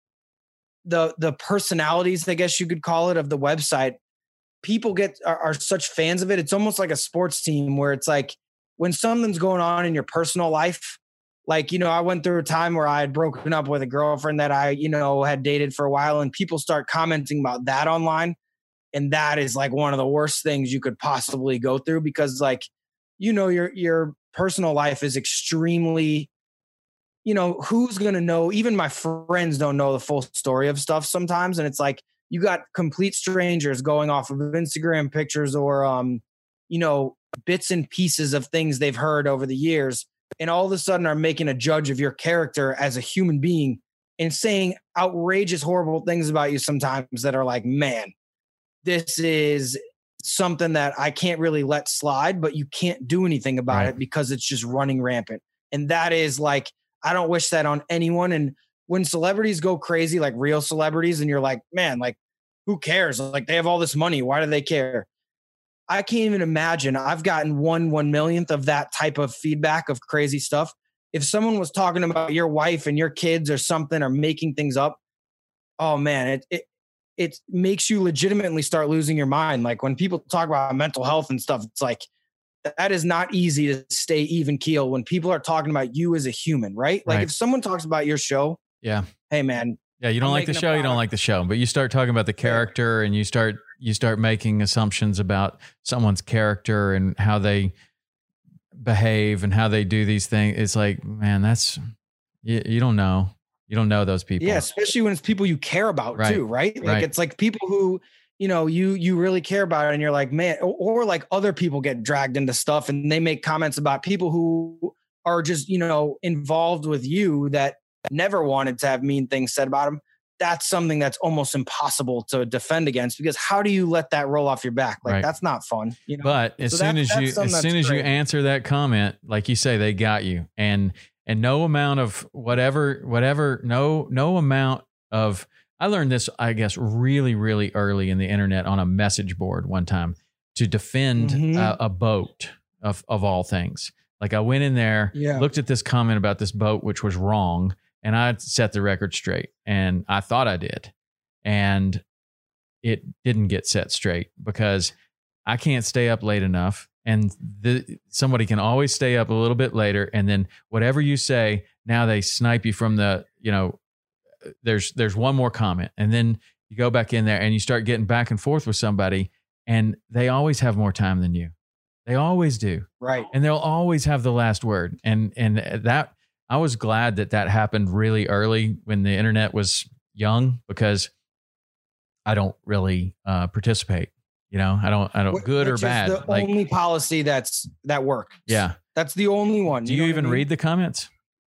the personalities, I guess you could call it, of the website, people are such fans of it. It's almost like a sports team where it's like, when something's going on in your personal life, like, I went through a time where I had broken up with a girlfriend that I, had dated for a while, and people start commenting about that online. And that is like one of the worst things you could possibly go through, because like, your personal life is extremely, who's going to know? Even my friends don't know the full story of stuff sometimes. And it's like, you got complete strangers going off of Instagram pictures or, bits and pieces of things they've heard over the years, and all of a sudden are making a judge of your character as a human being and saying outrageous, horrible things about you sometimes that are like, man, this is something that I can't really let slide, but you can't do anything about it because it's just running rampant. And that is like, I don't wish that on anyone. And when celebrities go crazy, like real celebrities, and you're like, man, like, who cares? Like, they have all this money. Why do they care? I can't even imagine. I've gotten 1/1,000,000th of that type of feedback of crazy stuff. If someone was talking about your wife and your kids or something, or making things up, oh man, it makes you legitimately start losing your mind. Like when people talk about mental health and stuff, it's like, that is not easy to stay even keel when people are talking about you as a human, right? Like if someone talks about your show, hey man, you don't like the show, you don't like the show, but you start talking about the character and you start making assumptions about someone's character and how they behave and how they do these things. It's like, man, that's, you don't know. You don't know those people. Yeah. Especially when it's people you care about too, right? Like it's like people who, you really care about it, and you're like, man, or like other people get dragged into stuff and they make comments about people who are just, involved with you that never wanted to have mean things said about them. That's something that's almost impossible to defend against, because how do you let that roll off your back? Like that's not fun. But as soon as you answer that comment, like you say, they got you, and no amount of whatever, no amount of, I learned this, I guess, really, really early in the internet on a message board one time to defend a boat of all things. Like I went in there, looked at this comment about this boat, which was wrong, and I set the record straight, and I thought I did. And it didn't get set straight because I can't stay up late enough. And somebody can always stay up a little bit later. And then whatever you say, now they snipe you from the, there's one more comment. And then you go back in there and you start getting back and forth with somebody, and they always have more time than you. They always do. Right. And they'll always have the last word. And that, I was glad that happened really early when the internet was young, because I don't really participate. I don't good or bad. The only policy that works. Yeah. That's the only one. Do you even read the comments?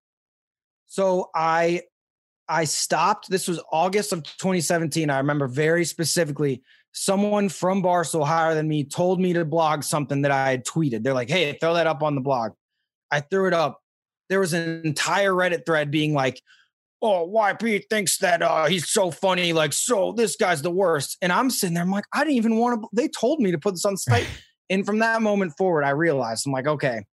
So I stopped. This was August of 2017. I remember very specifically, someone from Barstool higher than me told me to blog something that I had tweeted. They're like, hey, throw that up on the blog. I threw it up. There was an entire Reddit thread being like, oh, YP thinks that he's so funny. Like, so this guy's the worst. And I'm sitting there, I'm like, I didn't even want to, they told me to put this on site. And from that moment forward, I realized, I'm like, okay,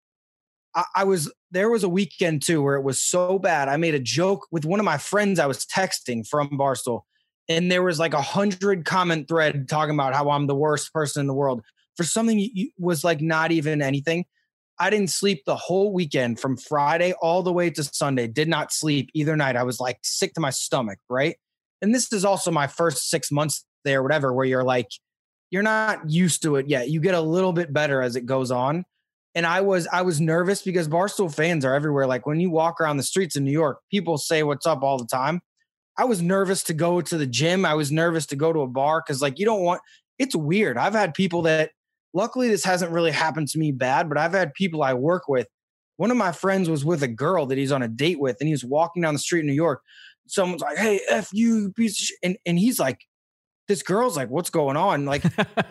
there was a weekend too, where it was so bad. I made a joke with one of my friends I was texting from Barstool, and there was like 100 comment thread talking about how I'm the worst person in the world for something was like not even anything. I didn't sleep the whole weekend from Friday all the way to Sunday. Did not sleep either night. I was like sick to my stomach, right? And this is also my first 6 months there, whatever, where you're like, you're not used to it yet. You get a little bit better as it goes on. And I was nervous because Barstool fans are everywhere. Like when you walk around the streets in New York, people say what's up all the time. I was nervous to go to the gym. I was nervous to go to a bar because like it's weird. I've had people that, luckily, this hasn't really happened to me bad, but I've had people I work with. One of my friends was with a girl that he's on a date with, and he was walking down the street in New York. Someone's like, hey, F you, piece of shit. And he's like, this girl's like, what's going on? Like,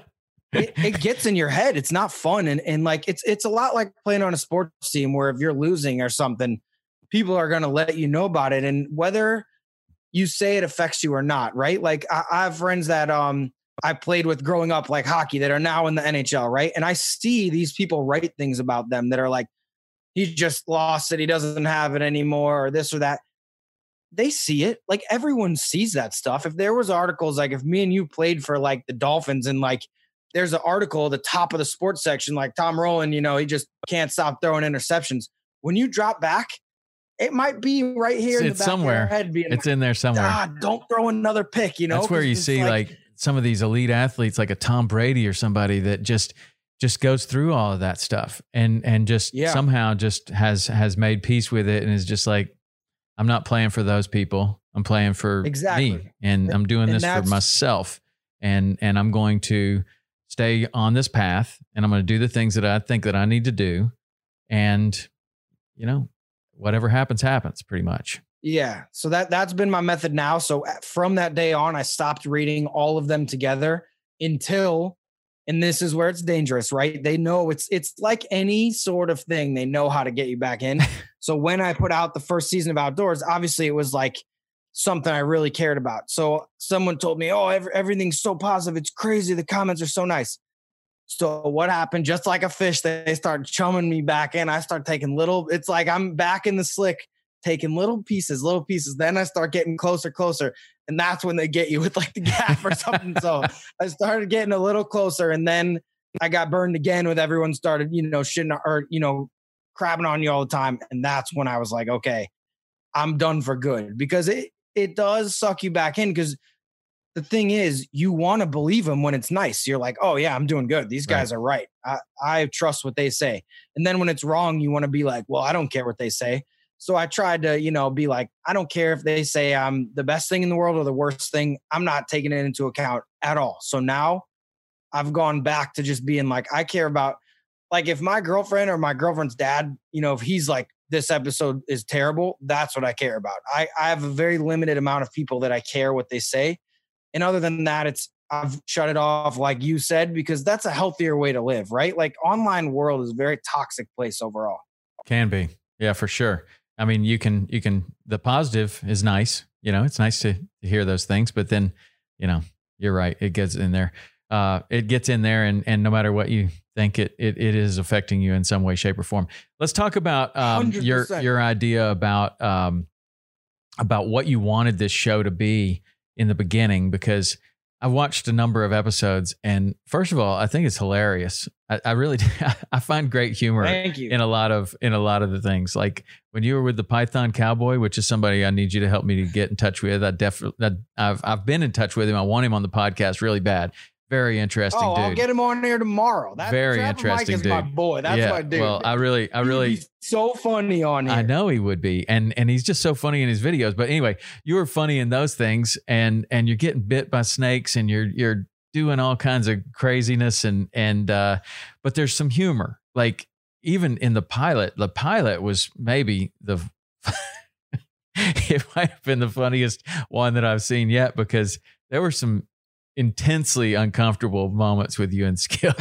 it gets in your head. It's not fun. And like, it's a lot like playing on a sports team where if you're losing or something, people are going to let you know about it. And whether you say it affects you or not, right? Like I have friends that, I played with growing up, like hockey, that are now in the NHL, right? And I see these people write things about them that are like, he just lost it, he doesn't have it anymore, or this or that. They see it. Like everyone sees that stuff. If there was articles, like if me and you played for like the Dolphins and like there's an article at the top of the sports section, like Tom Rowland, he just can't stop throwing interceptions. When you drop back, It might be right here in the It's back somewhere. of your head being It's in there somewhere. God, don't throw another pick, you know? That's where 'Cause you it's see like some of these elite athletes, like a Tom Brady or somebody that just goes through all of that stuff and just somehow just has made peace with it and is just like, I'm not playing for those people. I'm playing for me, and I'm doing this for myself. And I'm going to stay on this path, and I'm going to do the things that I think that I need to do. And, you know, whatever happens, happens pretty much. Yeah. So that's been my method now. So from that day on, I stopped reading all of them together until, and this is where it's dangerous, right? They know it's like any sort of thing. They know how to get you back in. So when I put out the first season of Outdoors, obviously it was like something I really cared about. So someone told me, oh, everything's so positive. It's crazy. The comments are so nice. So what happened? Just like a fish, they started chumming me back in. I start taking it's like I'm back in the slick, taking little pieces. Then I start getting closer. And that's when they get you with like the gaff or something. So I started getting a little closer, and then I got burned again with everyone started, shitting or, crapping on you all the time. And that's when I was like, okay, I'm done for good, because it does suck you back in. Because the thing is, you want to believe them when it's nice. You're like, oh yeah, I'm doing good. These guys are right. I trust what they say. And then when it's wrong, you want to be like, well, I don't care what they say. So I tried to, be like, I don't care if they say I'm the best thing in the world or the worst thing. I'm not taking it into account at all. So now I've gone back to just being like, I care about, like, if my girlfriend or my girlfriend's dad, if he's like, this episode is terrible, that's what I care about. I have a very limited amount of people that I care what they say. And other than that, I've shut it off, like you said, because that's a healthier way to live, right? Like, online world is a very toxic place overall. Can be. Yeah, for sure. I mean, you can, the positive is nice, it's nice to hear those things, but then, you're right. It gets in there. And no matter what you think, it is affecting you in some way, shape or form. Let's talk about, your idea about what you wanted this show to be in the beginning, because I've watched a number of episodes, and first of all, I think it's hilarious. I really, I find great humor in a lot of the things. Like when you were with the Python Cowboy, which is somebody I need you to help me to get in touch with. I've been in touch with him. I want him on the podcast really bad. Very interesting dude. I'll get him on here tomorrow. Very interesting Mike is dude. My boy. That's my dude. Well, I really, he's so funny on here. I know he would be, and he's just so funny in his videos. But anyway, you were funny in those things, and you're getting bit by snakes, and you're doing all kinds of craziness, and but there's some humor. Like even in the pilot was maybe it might have been the funniest one that I've seen yet, because there were some intensely uncomfortable moments with you and Skip.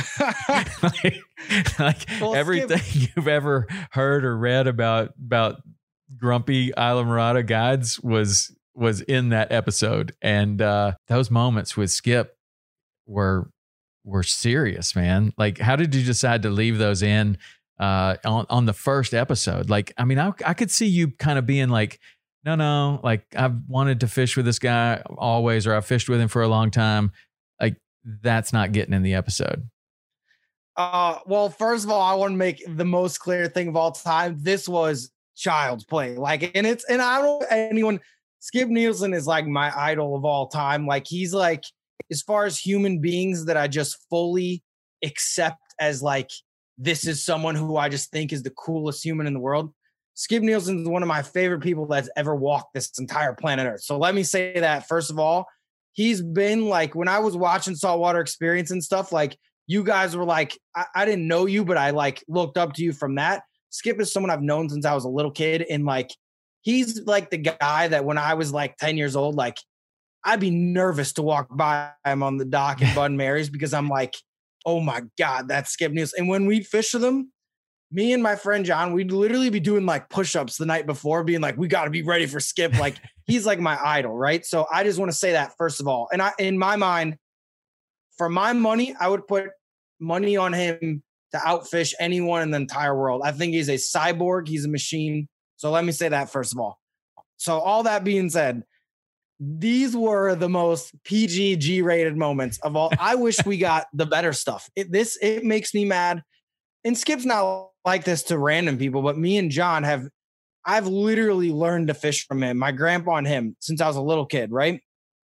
Everything Skip, you've ever heard or read about grumpy Islamorada guides was in that episode. And those moments with Skip were serious, man. Like, how did you decide to leave those in on the first episode? Like, I mean, I could see you kind of being like, no, like I've wanted to fish with this guy always, or I've fished with him for a long time. Like, that's not getting in the episode. Well, first of all, I want to make the most clear thing of all time. This was child's play. Like, and I don't know anyone, Skip Nielsen is like my idol of all time. Like, he's like, as far as human beings that I just fully accept as like, this is someone who I just think is the coolest human in the world. Skip Nielsen is one of my favorite people that's ever walked this entire planet Earth. So let me say that, first of all, he's been like, when I was watching Saltwater Experience and stuff, like, you guys were like, I didn't know you, but I like looked up to you from that. Skip is someone I've known since I was a little kid. And like, he's like the guy that when I was like 10 years old, like I'd be nervous to walk by him on the dock in Bud and Mary's, because I'm like, oh my God, that's Skip Nielsen. And when we'd fish with him, me and my friend John, we'd literally be doing like push-ups the night before, being like, we got to be ready for Skip. Like, he's like my idol, right? So I just want to say that, first of all. And in my mind, for my money, I would put money on him to outfish anyone in the entire world. I think he's a cyborg. He's a machine. So let me say that, first of all. So all that being said, these were the most PG G-rated moments of all. I wish we got the better stuff. It makes me mad. And Skip's not like this to random people, but me and John I've literally learned to fish from him, my grandpa and him, since I was a little kid, right?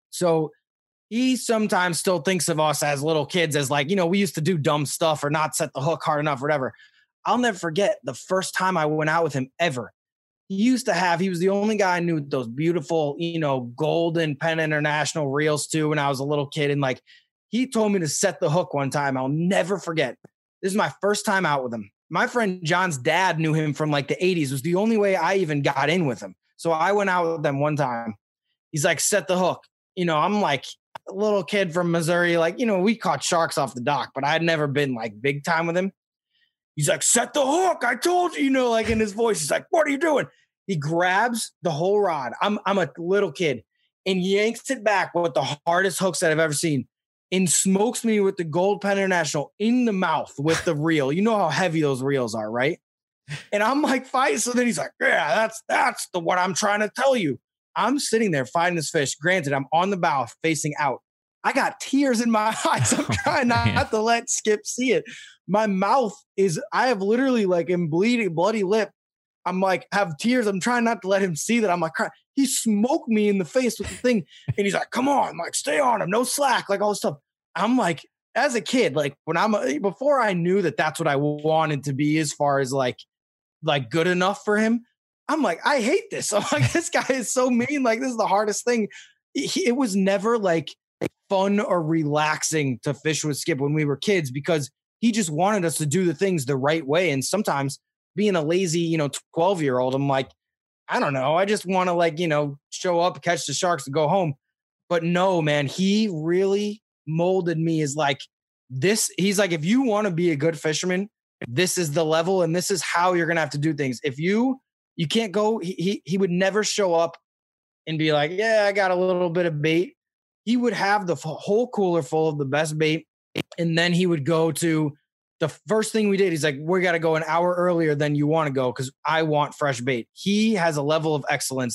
So he sometimes still thinks of us as little kids as like, we used to do dumb stuff or not set the hook hard enough or whatever. I'll never forget the first time I went out with him ever. He was the only guy I knew with those beautiful, golden Penn International reels too when I was a little kid. And like, he told me to set the hook one time. I'll never forget. This is my first time out with him. My friend John's dad knew him from like the 80s. It was the only way I even got in with him. So I went out with them one time. He's like, set the hook. I'm like a little kid from Missouri. Like, we caught sharks off the dock, but I had never been like big time with him. He's like, set the hook. I told you, like in his voice, he's like, what are you doing? He grabs the whole rod. I'm a little kid and yanks it back with the hardest hooks that I've ever seen and smokes me with the Gold Penn International in the mouth with the reel. You know how heavy those reels are, right? And I'm like, fight. So then he's like, yeah, that's what I'm trying to tell you. I'm sitting there fighting this fish. Granted, I'm on the bow facing out. I got tears in my eyes. I'm trying not to let Skip see it. My mouth I have literally like a bleeding, bloody lip. I'm like, have tears. I'm trying not to let him see that. I'm like, crying. He smoked me in the face with the thing. And he's like, come on, I'm like, stay on him. No slack, like all this stuff. I'm like, as a kid, like before I knew that that's what I wanted to be as far as like good enough for him. I'm like, I hate this. I'm like, this guy is so mean. Like, this is the hardest thing. It was never like fun or relaxing to fish with Skip when we were kids because he just wanted us to do the things the right way. And sometimes being a lazy, 12-year-old, I'm like, I don't know. I just want to like, show up, catch the sharks and go home. But no, man, he really molded me as like this. He's like, if you want to be a good fisherman, this is the level and this is how you're going to have to do things. If you can't go, he would never show up and be like, yeah, I got a little bit of bait. He would have the whole cooler full of the best bait. And then he would go to the first thing we did. He's like, we got to go an hour earlier than you want to go because I want fresh bait. He has a level of excellence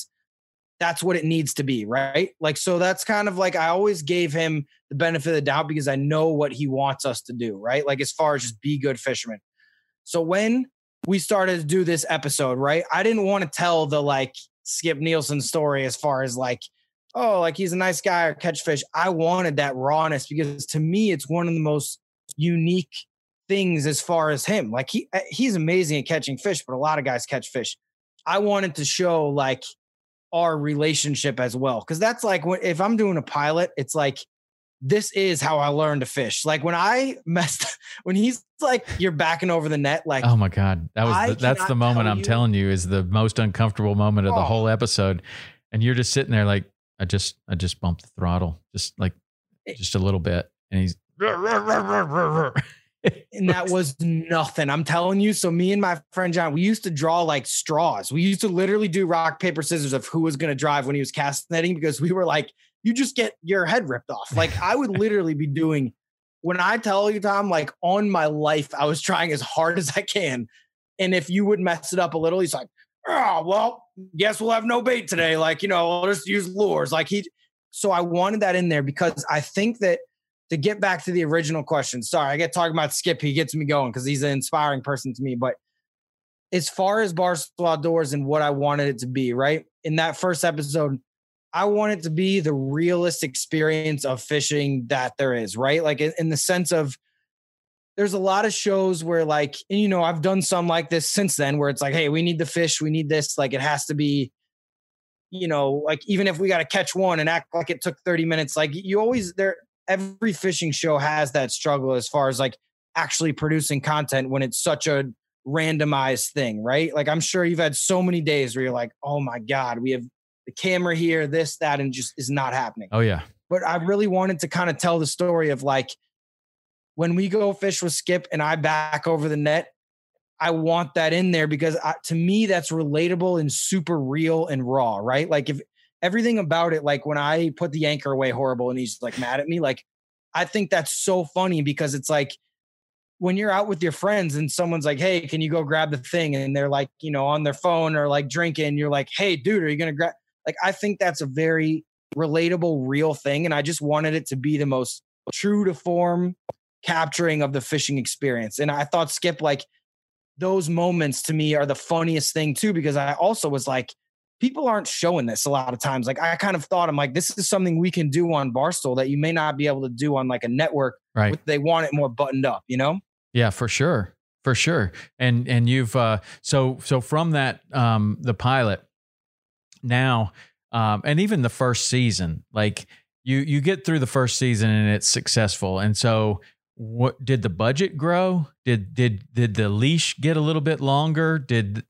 that's what it needs to be, right? Like, so that's kind of like, I always gave him the benefit of the doubt because I know what he wants us to do, right? Like as far as just be good fishermen. So when we started to do this episode, right, I didn't want to tell the like Skip Nielsen story as far as like, oh, like he's a nice guy or catch fish. I wanted that rawness because to me, it's one of the most unique things as far as him. Like he's amazing at catching fish, but a lot of guys catch fish. I wanted to show like our relationship as well. Cause that's like, if I'm doing a pilot, it's like, this is how I learned to fish. Like when he's like, you're backing over the net, like, oh my God, that's the moment I'm telling you is the most uncomfortable moment of the whole episode. And you're just sitting there like, I just bumped the throttle, just a little bit. And he's, and that was nothing. I'm telling you. So me and my friend John, we used to draw like straws. We used to literally do rock, paper, scissors of who was going to drive when he was cast netting because we were like, you just get your head ripped off. Like I would literally be doing, when I tell you, Tom, like on my life, I was trying as hard as I can. And if you would mess it up a little, he's like, oh, well, guess we'll have no bait today. Like, we'll just use lures. So I wanted that in there because I think that to get back to the original question, sorry, I get talking about Skip. He gets me going because he's an inspiring person to me. But as far as Barstool Outdoors and what I wanted it to be, right? In that first episode, I want it to be the realist experience of fishing that there is, right? Like in the sense of there's a lot of shows where like, and I've done some like this since then where it's like, hey, we need the fish. We need this. Like it has to be, like even if we got to catch one and act like it took 30 minutes, like every fishing show has that struggle as far as like actually producing content when it's such a randomized thing, right? Like I'm sure you've had so many days where you're like, oh my God, we have the camera here, this, that, and just is not happening. Oh yeah. But I really wanted to kind of tell the story of like, when we go fish with Skip and I back over the net, I want that in there because to me, that's relatable and super real and raw, right? Like if everything about it, like when I put the anchor away horrible and he's like mad at me, like I think that's so funny because it's like when you're out with your friends and someone's like, hey, can you go grab the thing? And they're like, on their phone or like drinking, you're like, hey, dude, are you going to grab? Like, I think that's a very relatable, real thing. And I just wanted it to be the most true to form capturing of the fishing experience. And I thought Skip, like, those moments to me are the funniest thing too, because I also was like, people aren't showing this a lot of times. Like I kind of thought, I'm like, this is something we can do on Barstool that you may not be able to do on like a network. Right. They want it more buttoned up, you know? Yeah, for sure. For sure. And you've, so from that, the pilot now, and even the first season, like you get through the first season and it's successful. And so what did the budget grow? Did the leash get a little bit longer? Did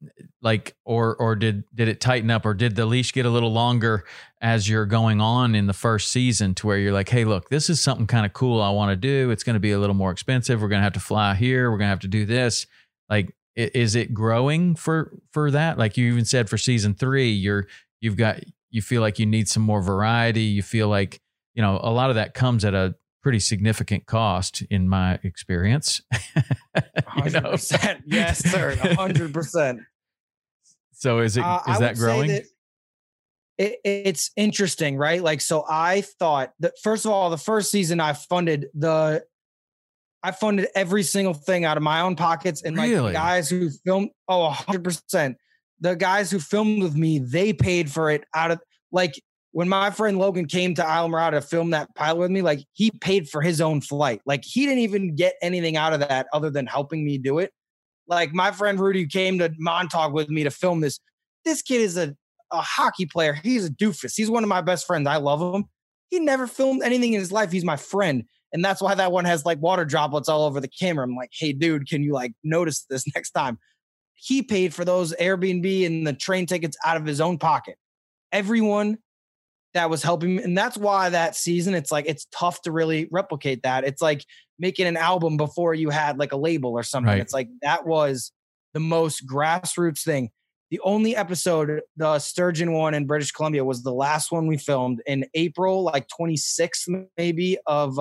it tighten up, or did the leash get a little longer as you're going on in the first season to where you're like, hey, look, this is something kind of cool I want to do. It's going to be a little more expensive. We're going to have to fly here. We're going to have to do this. Like, is it growing for that? Like you even said for season 3, you feel like you need some more variety. You feel like, a lot of that comes at a pretty significant cost in my experience. 100%. Yes, sir. 100%. So is that growing? It's interesting, right? Like, so I thought that first of all, the first season I funded every single thing out of my own pockets. And like the guys who filmed, 100%. The guys who filmed with me, they paid for it out of like, when my friend Logan came to Islamorada to film that pilot with me, like he paid for his own flight. Like he didn't even get anything out of that other than helping me do it. Like my friend Rudy came to Montauk with me to film this. This kid is a hockey player. He's a doofus. He's one of my best friends. I love him. He never filmed anything in his life. He's my friend. And that's why that one has like water droplets all over the camera. I'm like, hey dude, can you like notice this next time? He paid for those Airbnb and the train tickets out of his own pocket. Everyone that was helping me. And that's why that season, it's like, it's tough to really replicate that. It's like making an album before you had like a label or something. Right. It's like, that was the most grassroots thing. The only episode, the Sturgeon one in British Columbia, was the last one we filmed in April, like 26th maybe of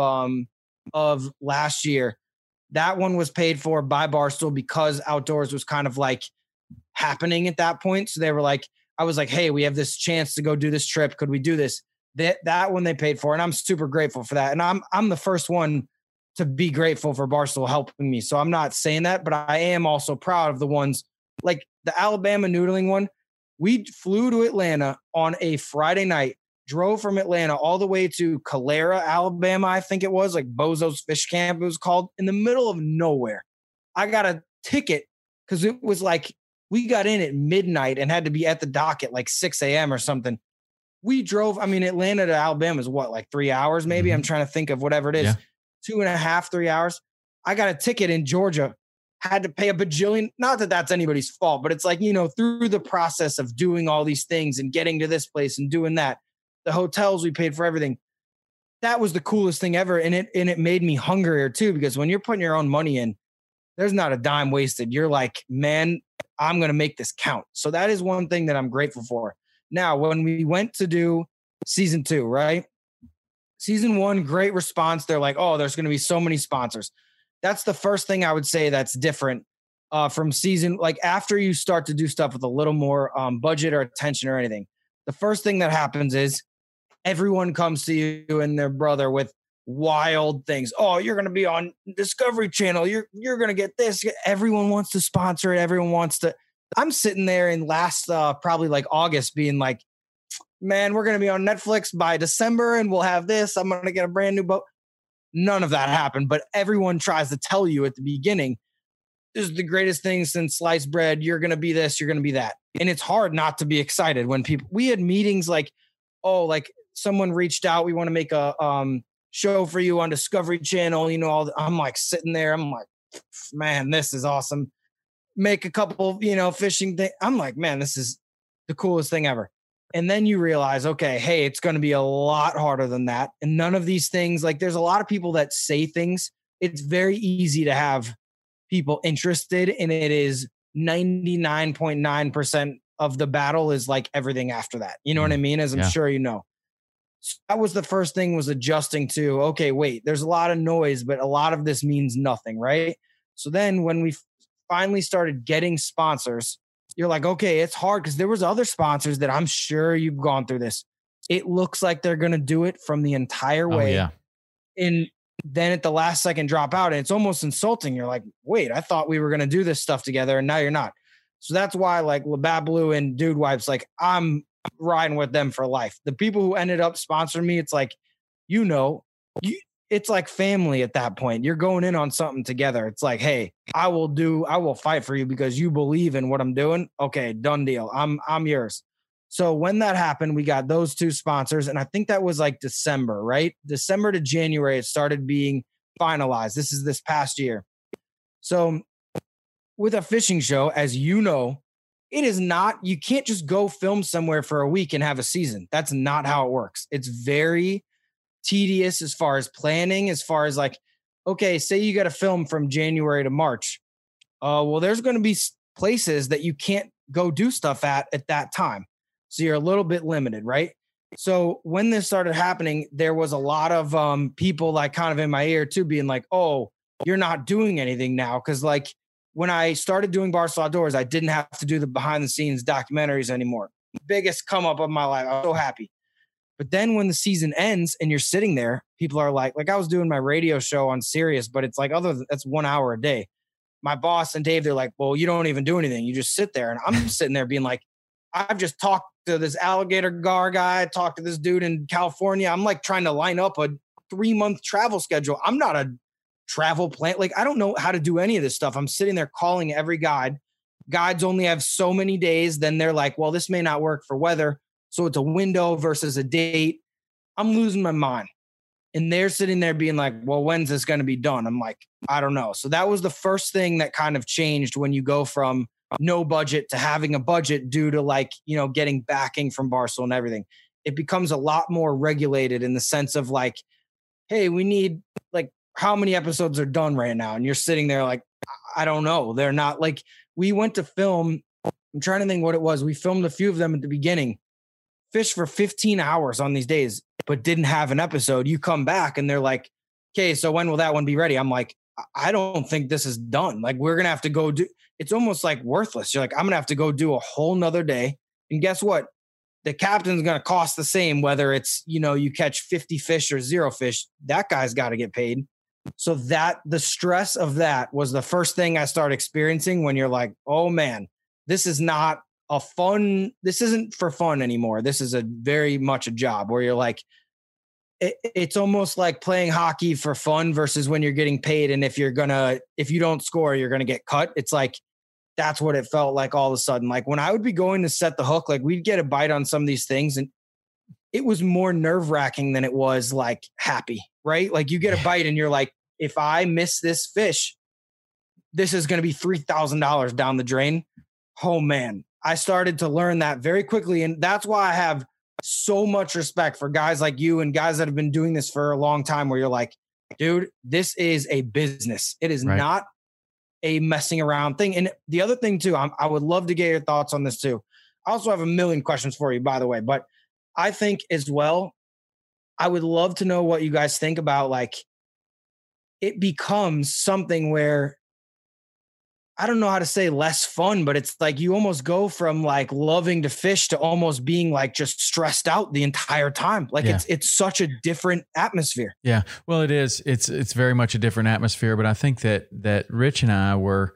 last year. That one was paid for by Barstool because Outdoors was kind of like happening at that point. So they were like, I was like, hey, we have this chance to go do this trip. Could we do this? That one they paid for. And I'm super grateful for that. And I'm the first one to be grateful for Barstool helping me. So I'm not saying that, but I am also proud of the ones like the Alabama noodling one. We flew to Atlanta on a Friday night, drove from Atlanta all the way to Calera, Alabama. I think it was like Bozo's Fish Camp. It was called, in the middle of nowhere. I got a ticket because it was like, we got in at midnight and had to be at the dock at like 6 a.m. or something. We drove, Atlanta to Alabama is what, like 3 hours maybe? Mm-hmm. I'm trying to think of whatever it is. Yeah. 2.5, 3 hours. I got a ticket in Georgia, had to pay a bajillion. Not that that's anybody's fault, but it's like, through the process of doing all these things and getting to this place and doing that, the hotels, we paid for everything. That was the coolest thing ever. And it made me hungrier too, because when you're putting your own money in, there's not a dime wasted. You're like, man, I'm going to make this count. So that is one thing that I'm grateful for. Now, when we went to do season 2, right? Season 1, great response. They're like, oh, there's going to be so many sponsors. That's the first thing I would say that's different from season. Like after you start to do stuff with a little more budget or attention or anything, the first thing that happens is everyone comes to you and their brother with wild things. Oh, you're going to be on Discovery Channel. You're going to get this. Everyone wants to sponsor it. Everyone wants to. I'm sitting there in last probably like August being like, man, we're going to be on Netflix by December and we'll have this. I'm going to get a brand new boat. None of that happened, but everyone tries to tell you at the beginning, this is the greatest thing since sliced bread. You're going to be this, you're going to be that. And it's hard not to be excited when we had meetings like, oh, like someone reached out. We want to make a show for you on Discovery Channel. I'm like sitting there. I'm like, man, this is awesome. Make a couple, fishing things. I'm like, man, this is the coolest thing ever. And then you realize, okay, hey, it's going to be a lot harder than that. And none of these things, like there's a lot of people that say things. It's very easy to have people interested, and it is 99.9% of the battle is like everything after that. You know what I mean? As I'm sure you know. So that was the first thing, was adjusting to, okay, wait, there's a lot of noise, but a lot of this means nothing, right? So then when we finally started getting sponsors, you're like, okay, it's hard because there was other sponsors that I'm sure you've gone through this. It looks like they're going to do it from the entire way. And then at the last second drop out, and it's almost insulting. You're like, wait, I thought we were going to do this stuff together, and now you're not. So that's why, like, Labatt Blue and Dude Wipes, like, I'm riding with them for life. The people who ended up sponsoring me, it's like, it's like family at that point. You're going in on something together. It's like, hey, I will fight for you because you believe in what I'm doing. Okay, done deal. I'm yours. So when that happened, we got those two sponsors, and I think that was like December, right? December to January, it started being finalized. This is this past year. So with a fishing show, as you know, it is not, you can't just go film somewhere for a week and have a season. That's not how it works. It's very tedious as far as planning, as far as like, okay, say you got to film from January to March. Well, there's going to be places that you can't go do stuff at that time. So you're a little bit limited, right? So when this started happening, there was a lot of people like kind of in my ear too, being like, oh, you're not doing anything now. Cause like when I started doing Barstool Outdoors, I didn't have to do the behind the scenes documentaries anymore. Biggest come up of my life. I'm so happy. But then when the season ends and you're sitting there, people are like I was doing my radio show on Sirius, but it's like that's 1 hour a day. My boss and Dave, they're like, well, you don't even do anything. You just sit there. And I'm sitting there being like, I've just talked to this alligator gar guy, talked to this dude in California. I'm like trying to line up a 3-month travel schedule. I'm not a travel plan. Like, I don't know how to do any of this stuff. I'm sitting there calling every guide. Guides only have so many days. Then they're like, well, this may not work for weather. So it's a window versus a date. I'm losing my mind. And they're sitting there being like, well, when's this going to be done? I'm like, I don't know. So that was the first thing that kind of changed when you go from no budget to having a budget due to like, getting backing from Barstool and everything. It becomes a lot more regulated in the sense of like, hey, we need like how many episodes are done right now? And you're sitting there like, I don't know. They're not like, we went to film. I'm trying to think what it was. We filmed a few of them at the beginning, fished for 15 hours on these days, but didn't have an episode. You come back and they're like, okay, so when will that one be ready? I'm like, I don't think this is done. Like, we're going to have to go do, it's almost like worthless. You're like, I'm going to have to go do a whole nother day. And guess what? The captain's going to cost the same, whether it's, you catch 50 fish or 0 fish, that guy's got to get paid. So the stress of that was the first thing I started experiencing when you're like, oh man, this is not this isn't for fun anymore. This is a very much a job where you're like, it's almost like playing hockey for fun versus when you're getting paid. And if you don't score, you're going to get cut. It's like, that's what it felt like all of a sudden. Like when I would be going to set the hook, like we'd get a bite on some of these things and it was more nerve wracking than it was like happy, right? Like you get a bite and you're like, if I miss this fish, this is going to be $3,000 down the drain. Oh man. I started to learn that very quickly. And that's why I have so much respect for guys like you and guys that have been doing this for a long time where you're like, dude, this is a business. It is not a messing around thing. And the other thing too, I would love to get your thoughts on this too. I also have a million questions for you, by the way, but I think as well, I would love to know what you guys think about like, it becomes something where I don't know how to say less fun, but it's like you almost go from like loving to fish to almost being like just stressed out the entire time. Like it's such a different atmosphere. Yeah. Well, it is. It's very much a different atmosphere, but I think that Rich and I were,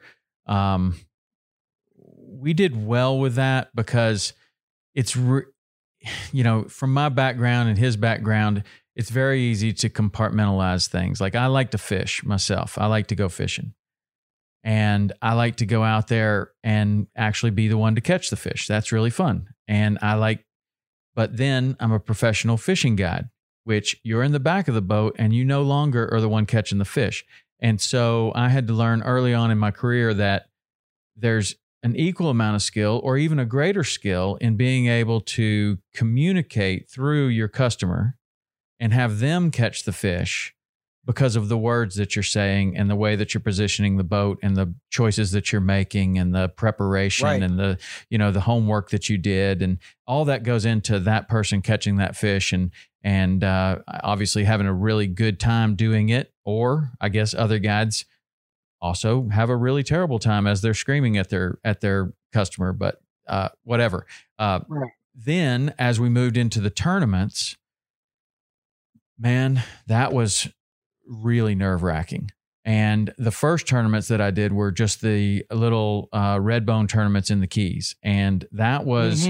we did well with that because it's, from my background and his background, it's very easy to compartmentalize things. Like I like to fish myself. I like to go fishing. And I like to go out there and actually be the one to catch the fish. That's really fun. And but then I'm a professional fishing guide, which you're in the back of the boat and you no longer are the one catching the fish. And so I had to learn early on in my career that there's an equal amount of skill or even a greater skill in being able to communicate through your customer and have them catch the fish because of the words that you're saying and the way that you're positioning the boat and the choices that you're making and the preparation and the, the homework that you did and all that goes into that person catching that fish and obviously having a really good time doing it. Or I guess other guides also have a really terrible time as they're screaming at their customer, but whatever. Then as we moved into the tournaments, man, that was really nerve-wracking. And the first tournaments that I did were just the little Redbone tournaments in the Keys. And that was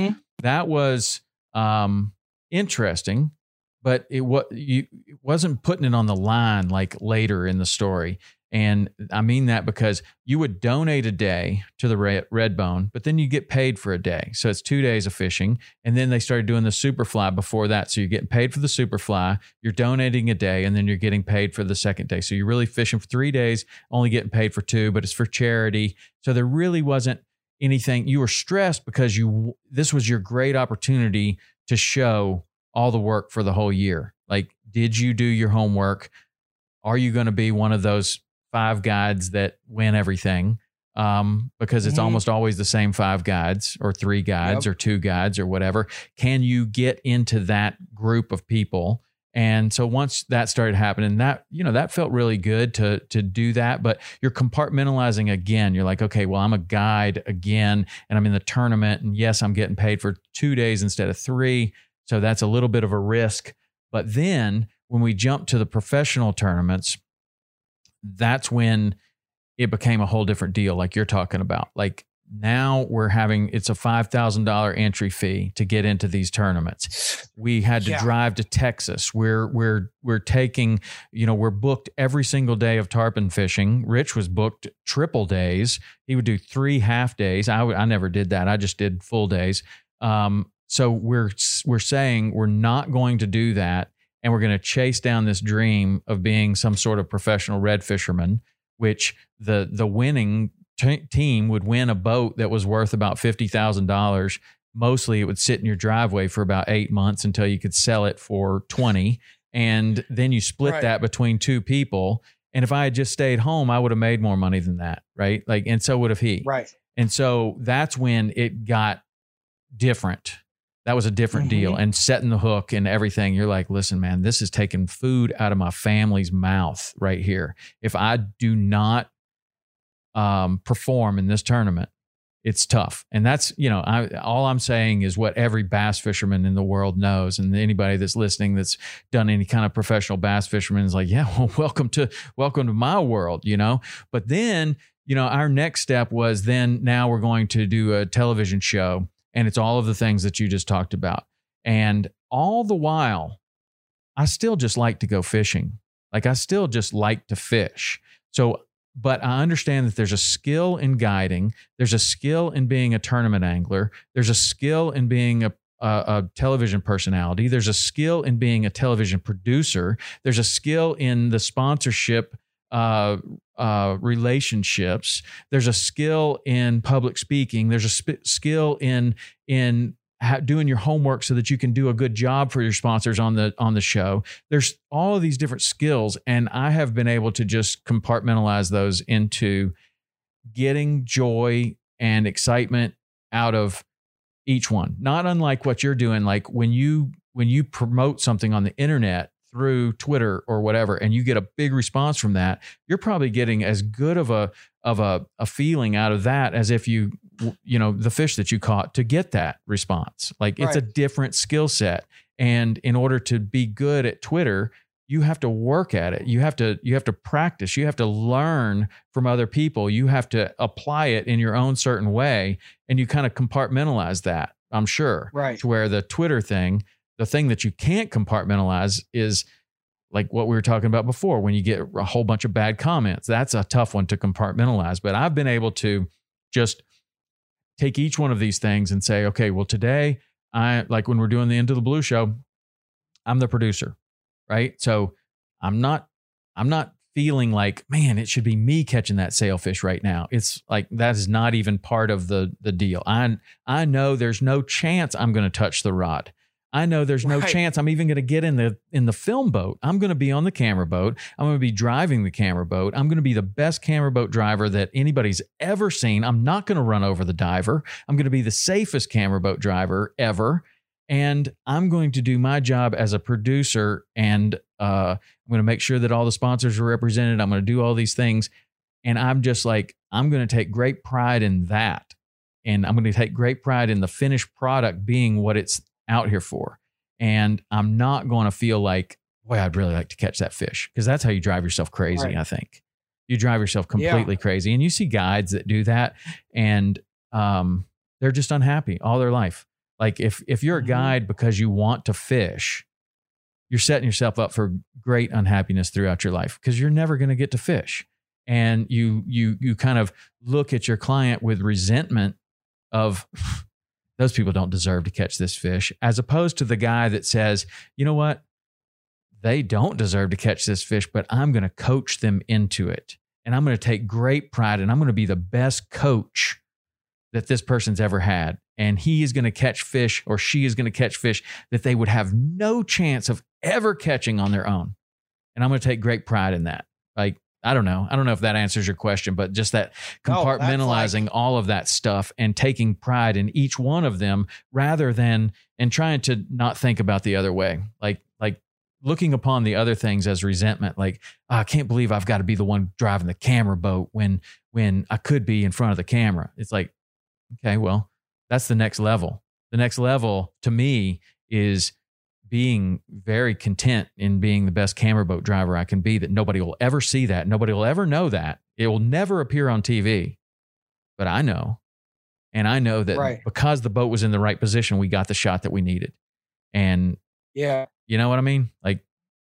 interesting, but it wasn't putting it on the line like later in the story. And I mean that because you would donate a day to the Redbone, but then you get paid for a day. So it's 2 days of fishing. And then they started doing the Superfly before that. So you're getting paid for the Superfly, you're donating a day, and then you're getting paid for the second day. So you're really fishing for 3 days, only getting paid for 2, but it's for charity. So there really wasn't anything. You were stressed because this was your great opportunity to show all the work for the whole year. Like, did you do your homework? Are you going to be one of those 5 guides that win everything? Because it's almost always the same 5 guides or 3 guides or 2 guides or whatever. Can you get into that group of people? And so once that started happening, that felt really good to do that. But you're compartmentalizing again. You're like, okay, well, I'm a guide again, and I'm in the tournament, and yes, I'm getting paid for 2 days instead of 3. So that's a little bit of a risk. But then when we jump to the professional tournaments, that's when it became a whole different deal, like you're talking about. Like now it's a $5,000 entry fee to get into these tournaments. We had to drive to Texas. We're taking, we're booked every single day of tarpon fishing. Rich was booked triple days. He would do 3 half days. I never did that. I just did full days. So we're saying we're not going to do that. And we're going to chase down this dream of being some sort of professional red fisherman, which the winning team would win a boat that was worth about $50,000. Mostly it would sit in your driveway for about 8 months until you could sell it for 20. And then you split that between 2 people. And if I had just stayed home, I would have made more money than that. Right. And so would have he. Right. And so that's when it got different. That was a different deal. And setting the hook and everything, you're like, listen, man, this is taking food out of my family's mouth right here. If I do not perform in this tournament, it's tough. And that's, all I'm saying is what every bass fisherman in the world knows. And anybody that's listening that's done any kind of professional bass fisherman is like, yeah, well, welcome to my world, But then, our next step was now we're going to do a television show. And it's all of the things that you just talked about. And all the while, I still just like to go fishing. Like I still just like to fish. So, but I understand that there's a skill in guiding. There's a skill in being a tournament angler. There's a skill in being a television personality. There's a skill in being a television producer. There's a skill in the sponsorship relationships. There's a skill in public speaking. There's a skill in doing your homework so that you can do a good job for your sponsors on the show. There's all of these different skills, and I have been able to just compartmentalize those into getting joy and excitement out of each one. Not unlike what you're doing. Like when you promote something on the internet through Twitter or whatever, and you get a big response from that, you're probably getting as good of a feeling out of that as if the fish that you caught to get that response. Like it's a different skill set. And in order to be good at Twitter, you have to work at it. You have to practice. You have to learn from other people. You have to apply it in your own certain way. And you kind of compartmentalize that, I'm sure. Right. To where the Twitter thing, the thing that you can't compartmentalize is like what we were talking about before, when you get a whole bunch of bad comments. That's a tough one to compartmentalize. But I've been able to just take each one of these things and say, okay, well, today, like when we're doing the Into the Blue show, I'm the producer, right? So I'm not feeling like, man, it should be me catching that sailfish right now. It's like, that is not even part of the deal. I know there's no chance I'm going to touch the rod. I know there's no chance I'm even going to get in the film boat. I'm going to be on the camera boat. I'm going to be driving the camera boat. I'm going to be the best camera boat driver that anybody's ever seen. I'm not going to run over the diver. I'm going to be the safest camera boat driver ever. And I'm going to do my job as a producer, and I'm going to make sure that all the sponsors are represented. I'm going to do all these things. And I'm just like, I'm going to take great pride in that. And I'm going to take great pride in the finished product being what it's out here for. And I'm not going to feel like, boy, I'd really like to catch that fish. Because that's how you drive yourself crazy, Right. I think. You drive yourself completely crazy. And you see guides that do that, and they're just unhappy all their life. Like if you're a guide because you want to fish, you're setting yourself up for great unhappiness throughout your life, because you're never going to get to fish. And you kind of look at your client with resentment of, those people don't deserve to catch this fish, as opposed to the guy that says, you know what? They don't deserve to catch this fish, but I'm going to coach them into it. And I'm going to take great pride, and I'm going to be the best coach that this person's ever had. And he is going to catch fish, or she is going to catch fish that they would have no chance of ever catching on their own. And I'm going to take great pride in that. Like, I don't know if that answers your question, but just that compartmentalizing all of that stuff and taking pride in each one of them, rather than, and trying to not think about the other way. Like looking upon the other things as resentment. Like, I can't believe I've got to be the one driving the camera boat when I could be in front of the camera. It's like, okay, well, that's the next level. The next level to me is being very content in being the best camera boat driver I can be, that nobody will ever see that. Nobody will ever know that. It will never appear on TV, but I know. And I know that because the boat was in the right position, we got the shot that we needed. And yeah, you know what I mean? Like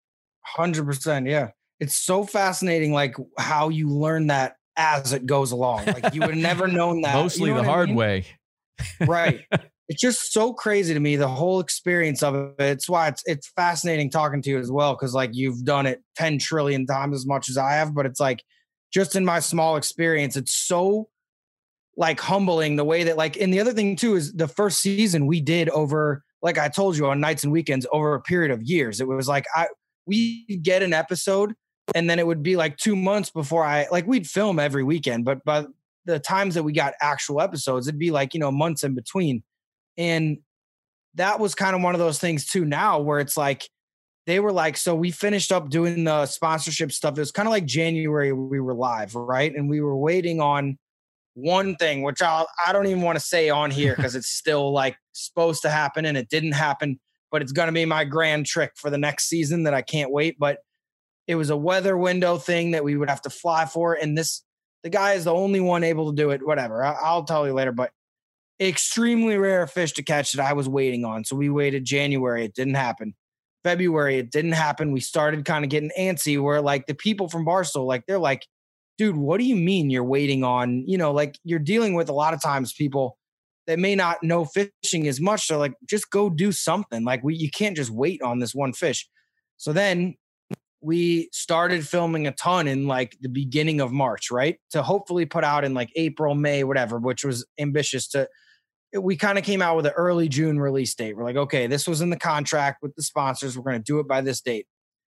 100%. Yeah. It's so fascinating. Like how you learn that as it goes along. Like you would have never known that. Mostly you know the hard way. Right. It's just so crazy to me, the whole experience of it. It's why it's fascinating talking to you as well, because like you've done it 10 trillion times as much as I have, but it's like just in my small experience, it's so like humbling the way that like, and the other thing too is the first season we did over, like I told you, on nights and weekends over a period of years. It was like we'd get an episode and then it would be like 2 months before we'd film every weekend, but by the times that we got actual episodes, it'd be like, months in between. And that was kind of one of those things too now where it's like, they were like, so we finished up doing the sponsorship stuff. It was kind of like January, we were live, right? And we were waiting on one thing, which I don't even want to say on here because it's still like supposed to happen and it didn't happen, but it's going to be my grand trick for the next season that I can't wait. But it was a weather window thing that we would have to fly for. And the guy is the only one able to do it, whatever. I'll tell you later, but extremely rare fish to catch that I was waiting on. So we waited January. It didn't happen. February, it didn't happen. We started kind of getting antsy where like the people from Barstool, like they're like, dude, what do you mean you're waiting on, like you're dealing with a lot of times people that may not know fishing as much. So like, just go do something. Like you can't just wait on this one fish. So then we started filming a ton in like the beginning of March, right? To hopefully put out in like April, May, whatever, which was ambitious we kind of came out with an early June release date. We're like, okay, this was in the contract with the sponsors. We're going to do it by this date.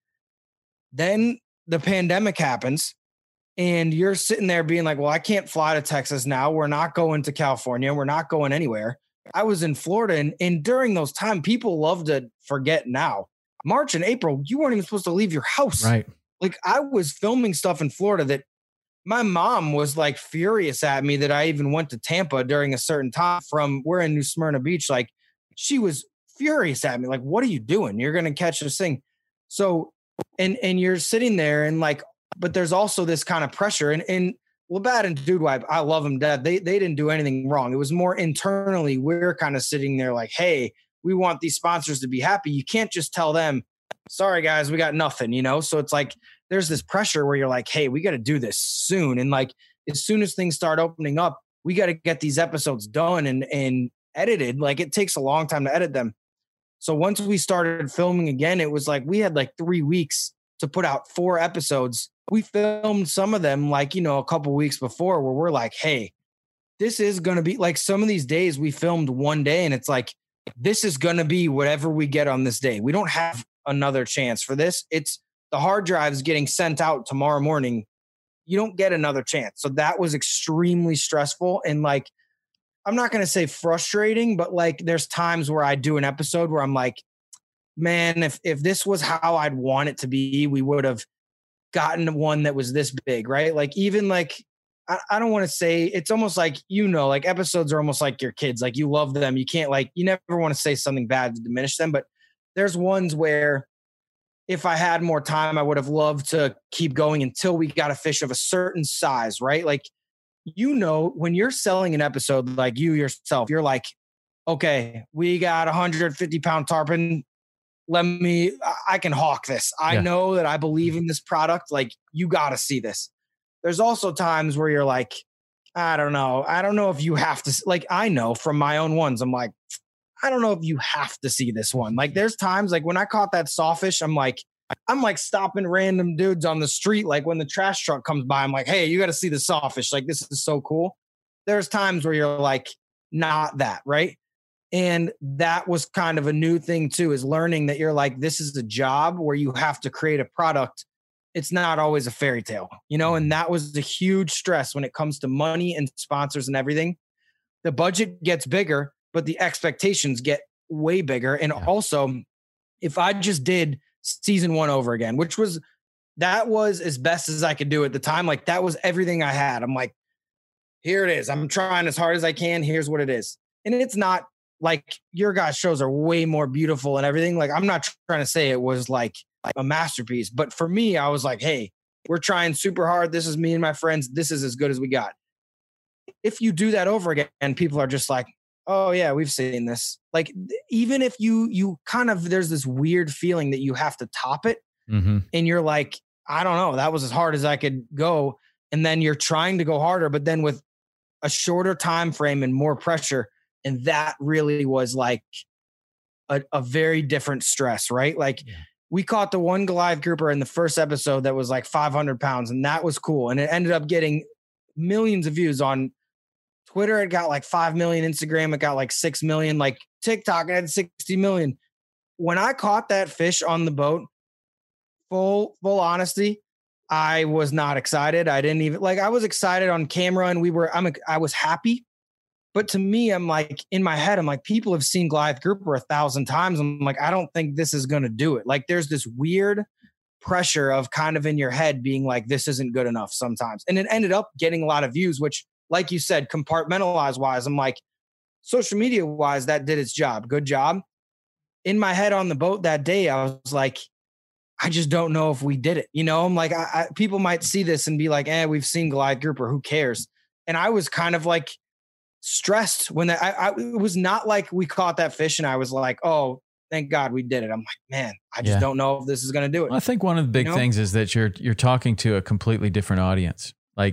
Then the pandemic happens and you're sitting there being like, well, I can't fly to Texas now. We're not going to California. We're not going anywhere. I was in Florida. And during those times, people love to forget now. March and April, you weren't even supposed to leave your house. Right. Like I was filming stuff in Florida that my mom was like furious at me that I even went to Tampa during a certain time we're in New Smyrna Beach. Like she was furious at me. Like, what are you doing? You're going to catch this thing. So, and you're sitting there and like, but there's also this kind of pressure and Labatt and Dude Wipe, I love them dead. They didn't do anything wrong. It was more internally. We're kind of sitting there like, hey, we want these sponsors to be happy. You can't just tell them, sorry guys, we got nothing, So it's like, there's this pressure where you're like, hey, we got to do this soon. And like, as soon as things start opening up, we got to get these episodes done and edited. Like it takes a long time to edit them. So once we started filming again, it was like, we had like 3 weeks to put out 4 episodes. We filmed some of them like, a couple weeks before where we're like, hey, this is going to be like some of these days we filmed one day and it's like, this is going to be whatever we get on this day. We don't have another chance for this. It's the hard drives getting sent out tomorrow morning. You don't get another chance. So that was extremely stressful. And like, I'm not going to say frustrating, but like there's times where I do an episode where I'm like, man, if this was how I'd want it to be, we would have gotten one that was this big, right? Like even like, I don't want to say it's almost like, like episodes are almost like your kids. Like you love them. You can't like, you never want to say something bad to diminish them, but there's ones where if I had more time, I would have loved to keep going until we got a fish of a certain size, right? Like, when you're selling an episode, like you yourself, you're like, okay, we got 150-pound tarpon. I can hawk this. I know that I believe in this product. Like, you got to see this. There's also times where you're like, I don't know. I don't know if you have to, like, I know from my own ones, I'm like, I don't know if you have to see this one. Like, there's times like when I caught that sawfish, I'm like stopping random dudes on the street. Like when the trash truck comes by, I'm like, hey, you got to see the sawfish. Like, this is so cool. There's times where you're like, not that, right? And that was kind of a new thing too, is learning that you're like, this is a job where you have to create a product. It's not always a fairy tale, and that was a huge stress when it comes to money and sponsors and everything. The budget gets bigger, but the expectations get way bigger. And also, if I just did season 1 over again, that was as best as I could do at the time. Like, that was everything I had. I'm like, here it is. I'm trying as hard as I can. Here's what it is. And it's not like your guys' shows are way more beautiful and everything. Like, I'm not trying to say it was like a masterpiece, but for me, I was like, hey, we're trying super hard. This is me and my friends. This is as good as we got. If you do that over again, and people are just like, oh yeah, we've seen this. Like, even if you kind of, there's this weird feeling that you have to top it. Mm-hmm. And you're like, I don't know, that was as hard as I could go. And then you're trying to go harder, but then with a shorter time frame and more pressure. And that really was like a very different stress, right? Like, we caught the one Goliath grouper in the first episode that was like 500 pounds, and that was cool. And it ended up getting millions of views on Twitter. It got like 5 million. Instagram, it got like 6 million. Like, TikTok, it had 60 million. When I caught that fish on the boat, full honesty, I was not excited. I didn't even I was excited on camera, and I was happy. But to me, I'm like, in my head, I'm like, people have seen Goliath grouper 1,000 times. I'm like, I don't think this is going to do it. Like, there's this weird pressure of kind of in your head being like, this isn't good enough sometimes. And it ended up getting a lot of views, which, like you said, compartmentalize wise, I'm like, social media wise, that did its job. Good job. In my head on the boat that day, I was like, I just don't know if we did it. I'm like, people might see this and be like, we've seen Goliath grouper. Who cares? And I was kind of like, stressed when it was not like we caught that fish and I was like, oh, thank God we did it. I'm like, man, I just don't know if this is going to do it. Well, I think one of the big things is that you're talking to a completely different audience. Like,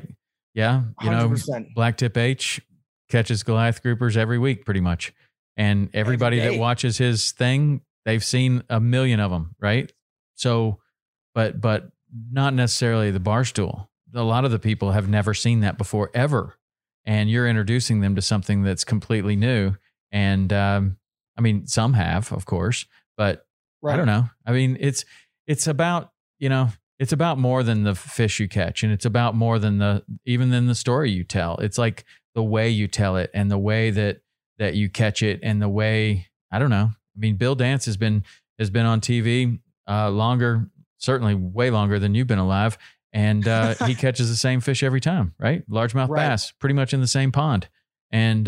100%. Blacktip H catches Goliath groupers every week pretty much. And everybody that watches his thing, they've seen a million of them. Right. So, but not necessarily the Barstool. A lot of the people have never seen that before ever. And you're introducing them to something that's completely new. And I mean, some have, of course, but I don't know. I mean, it's about, it's about more than the fish you catch, and it's about more than even the story you tell. It's like the way you tell it and the way that you catch it and the way, I don't know. I mean, Bill Dance has been on TV longer, certainly way longer than you've been alive. And he catches the same fish every time, right? Largemouth bass, pretty much in the same pond. And,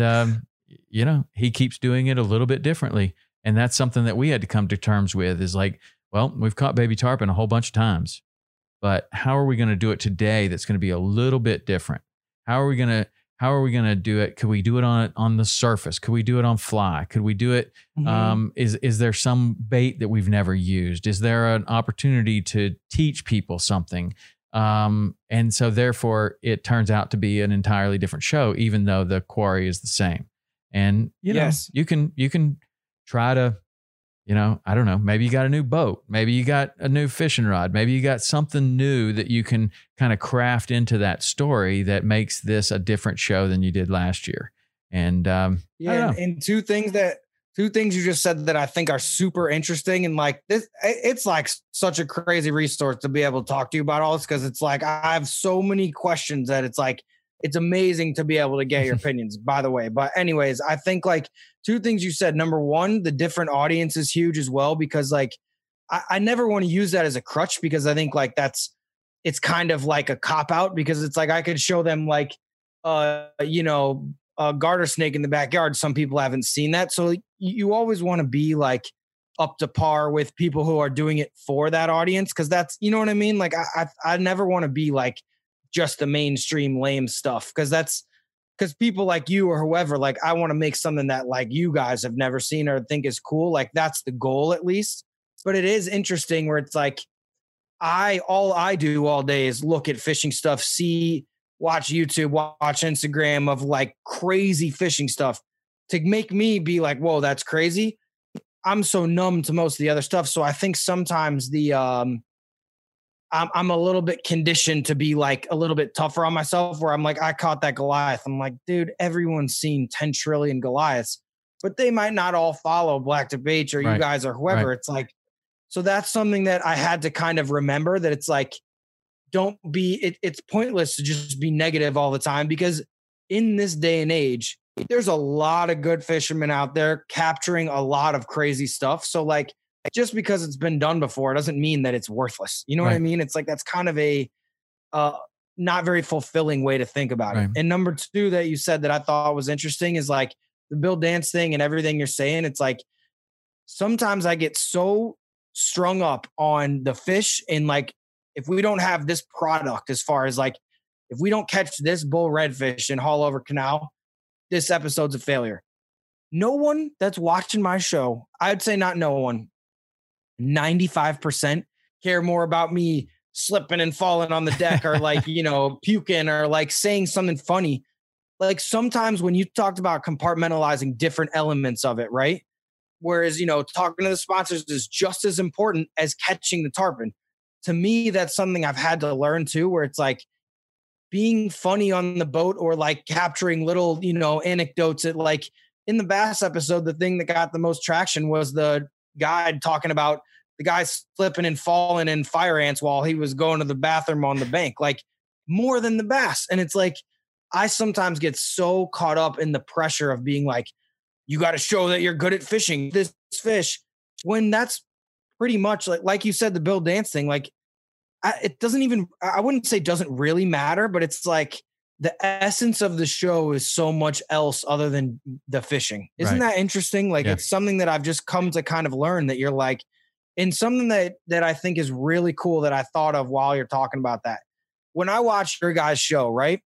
he keeps doing it a little bit differently. And that's something that we had to come to terms with, is like, well, we've caught baby tarpon a whole bunch of times, but how are we going to do it today that's going to be a little bit different? How are we going to do it? Could we do it on the surface? Could we do it on fly? Could we do it? Mm-hmm. Is there some bait that we've never used? Is there an opportunity to teach people something? And so therefore it turns out to be an entirely different show, even though the quarry is the same. And, you can try to, I don't know, maybe you got a new boat, maybe you got a new fishing rod, maybe you got something new that you can kind of craft into that story that makes this a different show than you did last year. And, and two things you just said that I think are super interesting. And like this, it's like such a crazy resource to be able to talk to you about all this. Cause it's like, I have so many questions that it's like, it's amazing to be able to get your opinions, by the way. But anyways, I think like two things you said. Number one, the different audience is huge as well, because like, I never want to use that as a crutch, because I think like it's kind of like a cop out, because it's like, I could show them like, a garter snake in the backyard. Some people haven't seen that. So you always want to be like up to par with people who are doing it for that audience. Cause that's, you know what I mean? Like I never want to be like just the mainstream lame stuff. Cause people like you or whoever, like I want to make something that like you guys have never seen or think is cool. Like that's the goal at least. But it is interesting where it's like, all I do all day is look at fishing stuff, watch YouTube, watch Instagram of like crazy fishing stuff to make me be like, whoa, that's crazy. I'm so numb to most of the other stuff. So I think sometimes I'm a little bit conditioned to be like a little bit tougher on myself where I'm like, I caught that Goliath. I'm like, dude, everyone's seen 10 trillion Goliaths, but they might not all follow Black to Baits or you guys or whoever. It's like, so that's something that I had to kind of remember that it's like, it's pointless to just be negative all the time because in this day and age, there's a lot of good fishermen out there capturing a lot of crazy stuff. So like, just because it's been done before doesn't mean that it's worthless. You know what I mean? It's like, that's kind of a not very fulfilling way to think about it. And number two that you said that I thought was interesting is like the Bill Dance thing and everything you're saying. It's like, sometimes I get so strung up on the fish and like, if we don't have this product, as far as like, if we don't catch this bull redfish in Haul Over Canal, this episode's a failure. No one that's watching my show, I'd say not no one, 95% care more about me slipping and falling on the deck or like, you know, puking or like saying something funny. Like sometimes when you talked about compartmentalizing different elements of it, right? Whereas, you know, talking to the sponsors is just as important as catching the tarpon. To me, that's something I've had to learn too, where it's like, being funny on the boat or like capturing little, you know, anecdotes at like in the bass episode, the thing that got the most traction was the guy talking about the guy slipping and falling in fire ants while he was going to the bathroom on the bank, like more than the bass. And it's like, I sometimes get so caught up in the pressure of being like, you got to show that you're good at fishing this fish when that's pretty much like you said, the Bill Dance thing, like, it doesn't even, I wouldn't say doesn't really matter, but it's like the essence of the show is so much else other than the fishing. Isn't that interesting? Like it's something that I've just come to kind of learn that you're like, and something that I think is really cool that I thought of while you're talking about that. When I watch your guys' show, right?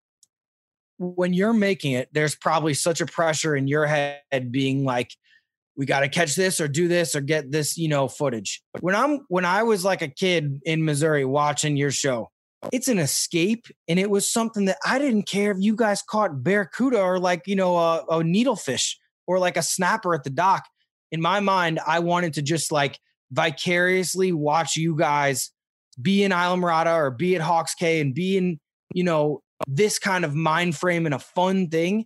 When you're making it, there's probably such a pressure in your head being like, we got to catch this or do this or get this, you know, footage. When I was like a kid in Missouri watching your show, it's an escape. And it was something that I didn't care if you guys caught barracuda or like, you know, a needlefish or like a snapper at the dock. In my mind, I wanted to just like vicariously watch you guys be in Islamorada or be at Hawks Cay and be in, you know, this kind of mind frame and a fun thing.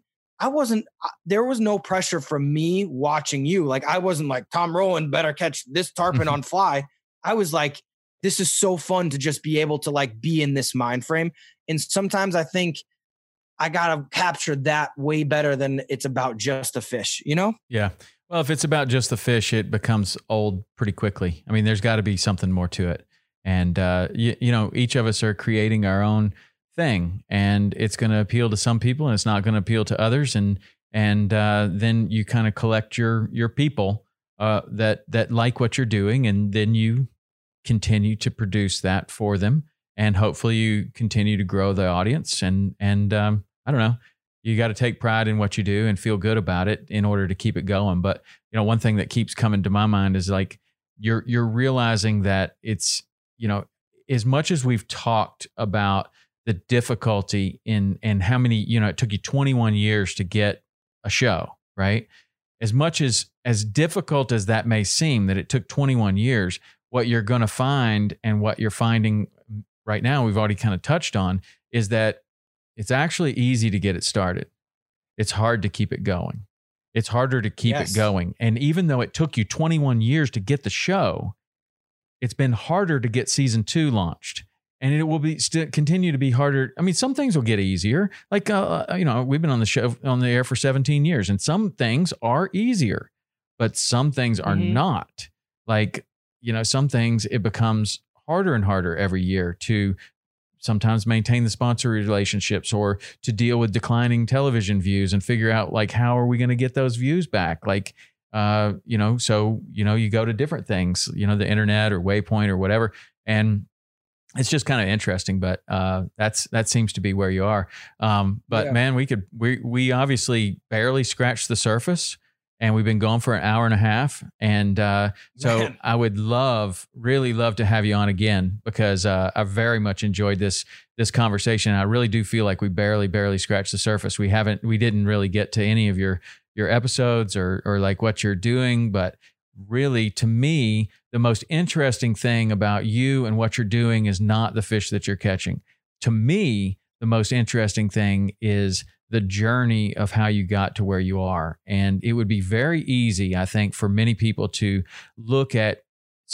There was no pressure from me watching you. Like, I wasn't like, Tom Rowland better catch this tarpon on fly. I was like, this is so fun to just be able to like be in this mind frame. And sometimes I think I got to capture that way better than it's about just a fish, you know? Yeah. Well, if it's about just the fish, it becomes old pretty quickly. I mean, there's got to be something more to it. And, you know, each of us are creating our own thing, and it's going to appeal to some people and it's not going to appeal to others. And then you kind of collect your people that like what you're doing, and then you continue to produce that for them, and hopefully you continue to grow the audience. And I don't know, you got to take pride in what you do and feel good about it in order to keep it going. But you know, one thing that keeps coming to my mind is like you're realizing that it's, you know, as much as we've talked about the difficulty in how many, you know, it took you 21 years to get a show, right? As much as difficult as that may seem, that it took 21 years, what you're going to find and what you're finding right now, we've already kind of touched on, is that it's actually easy to get it started. It's hard to keep it going. It's harder to keep it going. And even though it took you 21 years to get the show, it's been harder to get season 2 launched. And it will be continue to be harder. I mean, some things will get easier. Like, you know, we've been on the air for 17 years, and some things are easier, but some things are not. Like, you know, some things it becomes harder and harder every year to sometimes maintain the sponsor relationships or to deal with declining television views and figure out like, how are we going to get those views back? Like, So, you go to different things, the internet or Waypoint or whatever. And it's just kind of interesting, but that seems to be where you are. But man, we obviously barely scratched the surface, and we've been going for an hour and a half. And so man, I would really love to have you on again, because I very much enjoyed this conversation. I really do feel like we barely scratched the surface. We didn't really get to any of your episodes or like what you're doing, but really, to me, the most interesting thing about you and what you're doing is not the fish that you're catching. To me, the most interesting thing is the journey of how you got to where you are. And it would be very easy, I think, for many people to look at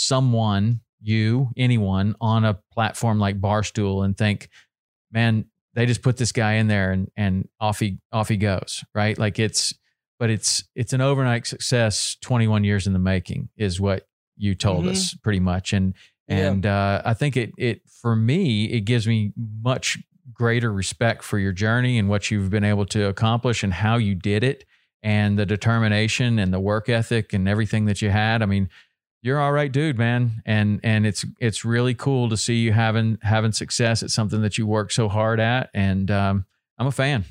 anyone on a platform like Barstool and think, man, they just put this guy in there and off he goes, right? Like it's an overnight success, 21 years in the making, is what you told us pretty much. And I think it for me, it gives me much greater respect for your journey and what you've been able to accomplish and how you did it, and the determination and the work ethic and everything that you had. I mean, you're all right, dude, man. And it's really cool to see you having success at something that you work so hard at. And I'm a fan.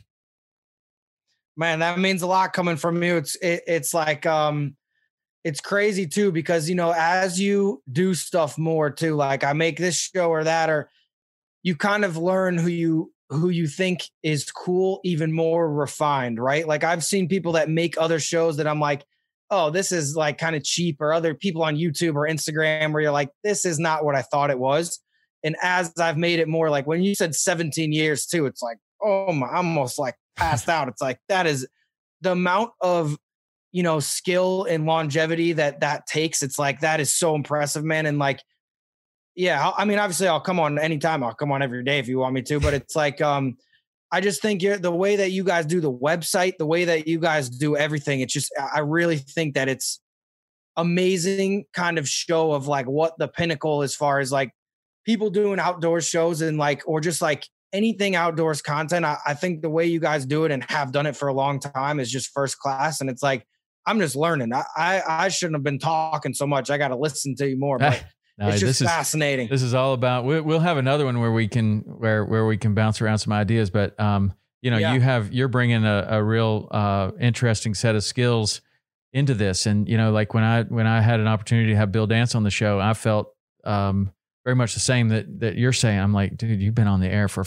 Man, that means a lot coming from you. It's like, it's crazy too, because, as you do stuff more too, like I make this show or that, or you kind of learn who you think is cool, even more refined, right? Like I've seen people that make other shows that I'm like, oh, this is like kind of cheap, or other people on YouTube or Instagram where you're like, this is not what I thought it was. And as I've made it more, like when you said 17 years too, it's like, oh my, I'm almost like passed out. It's like, that is the amount of, skill and longevity that takes. It's like, that is so impressive, man. And like, yeah, I mean, obviously I'll come on anytime. I'll come on every day if you want me to, but it's like, I just think the way that you guys do the website, the way that you guys do everything, it's just, I really think that it's amazing kind of show of like what the pinnacle as far as like people doing outdoor shows and like, or just like anything outdoors content. I think the way you guys do it and have done it for a long time is just first class. And it's like, I'm just learning. I shouldn't have been talking so much. I got to listen to you more, but no, it's just fascinating. This is all about, we'll have another one where we can bounce around some ideas, but you're bringing a real interesting set of skills into this. And, like when I had an opportunity to have Bill Dance on the show, I felt, very much the same that you're saying. I'm like, dude, you've been on the air for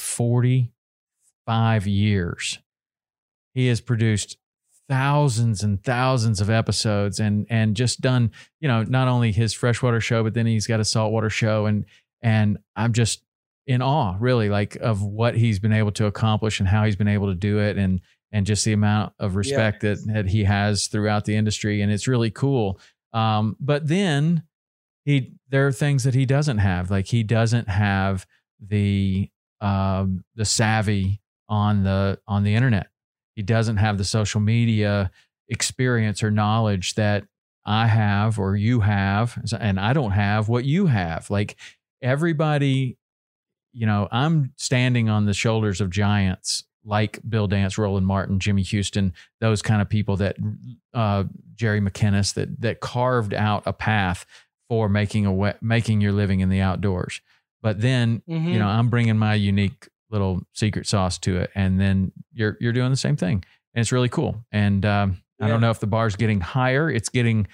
45 years. He has produced thousands and thousands of episodes and just done, not only his freshwater show, but then he's got a saltwater show. And I'm just in awe, really, like of what he's been able to accomplish and how he's been able to do it. And just the amount of respect that he has throughout the industry. And it's really cool. But then there are things that he doesn't have. Like he doesn't have the savvy on the internet. He doesn't have the social media experience or knowledge that I have or you have, and I don't have what you have. Like everybody, I'm standing on the shoulders of giants like Bill Dance, Roland Martin, Jimmy Houston, those kind of people that Jerry McInnes that carved out a path for making your living in the outdoors. But then, I'm bringing my unique little secret sauce to it. And then you're doing the same thing. And it's really cool. And I don't know if the bar's getting higher. It's getting,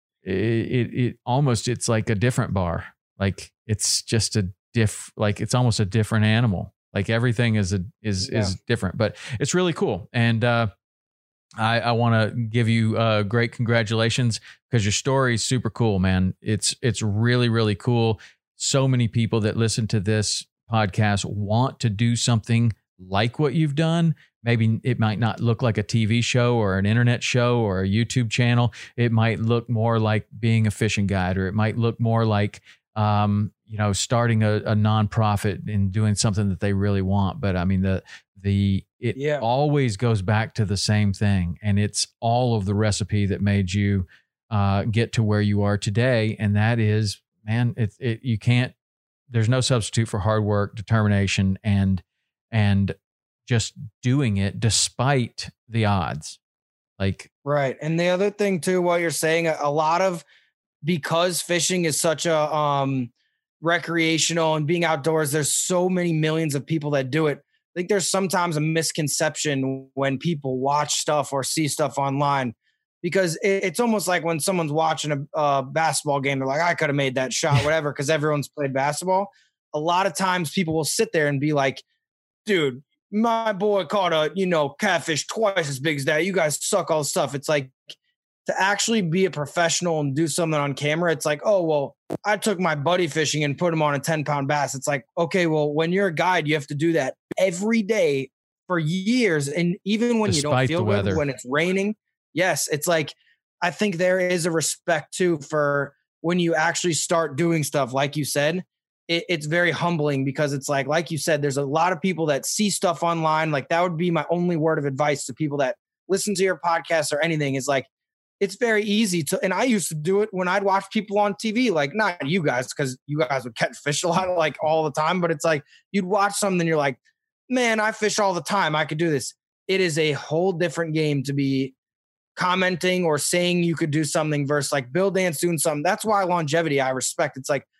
it's like a different bar. Like it's just it's almost a different animal. Like everything is different, but it's really cool. And I want to give you great congratulations because your story is super cool, man. It's really, really cool. So many people that listen to this podcast want to do something like what you've done. Maybe it might not look like a TV show or an internet show or a YouTube channel. It might look more like being a fishing guide, or it might look more like, starting a nonprofit and doing something that they really want. But I mean, it always goes back to the same thing. And it's all of the recipe that made you get to where you are today. And that is, man, you can't, there's no substitute for hard work, determination, and just doing it despite the odds. Like, right. And the other thing too, what you're saying, a lot of, because fishing is such a recreational and being outdoors, there's so many millions of people that do it. I think there's sometimes a misconception when people watch stuff or see stuff online, because it's almost like when someone's watching a basketball game, they're like, I could have made that shot, whatever, because everyone's played basketball. A lot of times people will sit there and be like, dude, my boy caught a, catfish twice as big as that. You guys suck, all this stuff. It's like, to actually be a professional and do something on camera, it's like, oh, well, I took my buddy fishing and put him on a 10-pound bass. It's like, okay, well, when you're a guide, you have to do that every day for years. And even when despite you don't feel good, when it's raining. Yes. It's like, I think there is a respect too for when you actually start doing stuff. Like you said, it's very humbling, because it's like you said, there's a lot of people that see stuff online. Like, that would be my only word of advice to people that listen to your podcast or anything, is like, it's very easy to, and I used to do it when I'd watch people on TV, like not you guys, because you guys would catch fish a lot, like all the time, but it's like, you'd watch something and you're like, man, I fish all the time, I could do this. It is a whole different game to be commenting or saying you could do something versus like Bill Dance doing something. That's why longevity I respect. It's like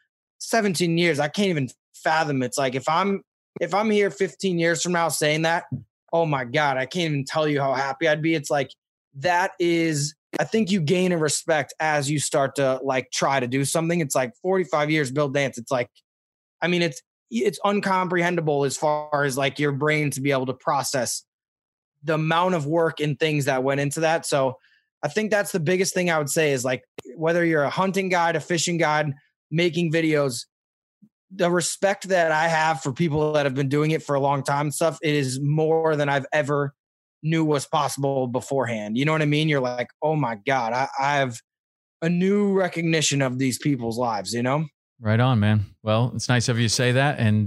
17 years. I can't even fathom. It's like, if I'm here 15 years from now saying that, oh my God, I can't even tell you how happy I'd be. It's like, that is, I think you gain a respect as you start to like try to do something. It's like 45 years Bill Dance. It's like, I mean, it's uncomprehendable as far as like your brain to be able to process the amount of work and things that went into that. So I think that's the biggest thing I would say is like, whether you're a hunting guide, a fishing guide, making videos, the respect that I have for people that have been doing it for a long time and stuff, it is more than I've ever knew was possible beforehand. You know what I mean? You're like, oh my God, I have a new recognition of these people's lives, Right on, man. Well, it's nice of you to say that. And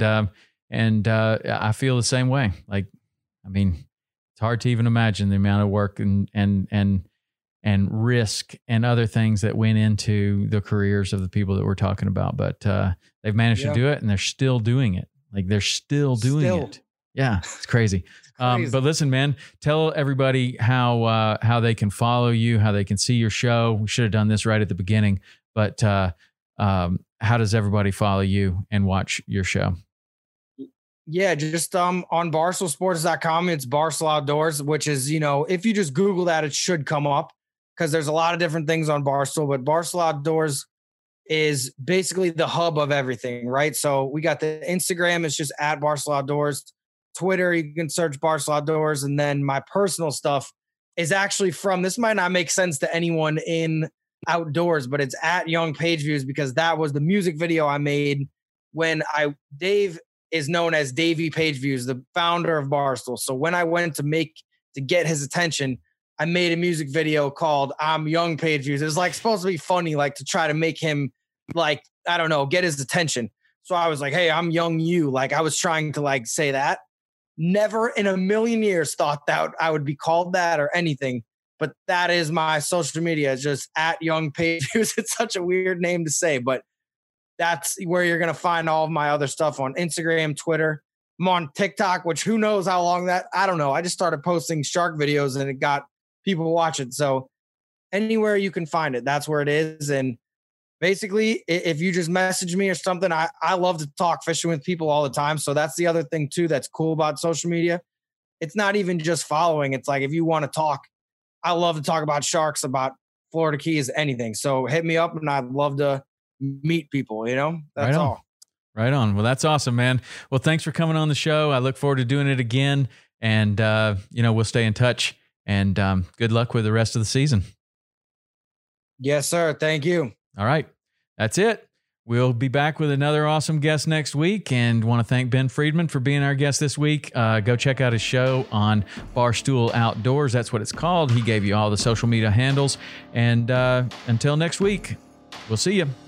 I feel the same way. Like, I mean, it's hard to even imagine the amount of work and risk and other things that went into the careers of the people that we're talking about. But they've managed to do it, and they're still doing it. Like, they're still doing it. Yeah, it's crazy. But listen, man, tell everybody how they can follow you, how they can see your show. We should have done this right at the beginning, but how does everybody follow you and watch your show? Yeah, just on barstoolsports.com. It's Barstool Outdoors, which is, if you just Google that, it should come up, because there's a lot of different things on Barstool, but Barstool Outdoors is basically the hub of everything, right? So we got the Instagram, it's just at Barstool Outdoors. Twitter, you can search Barstool Outdoors. And then my personal stuff is actually this might not make sense to anyone in outdoors, but it's at Young Page Views, because that was the music video I made when Dave is known as Davey Page Views, the founder of Barstool. So when I went to get his attention, I made a music video called I'm Young Page Views. It was like supposed to be funny, like to try to make him like, I don't know, get his attention. So I was like, hey, I'm young you. Like, I was trying to like say that. Never in a million years thought that I would be called that or anything, but that is my social media. It's just at Young Page Views. It's such a weird name to say, but that's where you're going to find all of my other stuff on Instagram, Twitter. I'm on TikTok, which who knows how long I don't know. I just started posting shark videos and it got people watching. So anywhere you can find it, that's where it is. And basically, if you just message me or something, I love to talk fishing with people all the time. So that's the other thing too that's cool about social media. It's not even just following. It's like, if you want to talk, I love to talk about sharks, about Florida Keys, anything. So hit me up and I'd love to meet people, That's right all. Right on. Well, that's awesome, man. Well, thanks for coming on the show. I look forward to doing it again. And, we'll stay in touch, and good luck with the rest of the season. Yes, sir. Thank you. All right. That's it. We'll be back with another awesome guest next week, and want to thank Ben Friedman for being our guest this week. Go check out his show on Barstool Outdoors. That's what it's called. He gave you all the social media handles. And until next week, we'll see you.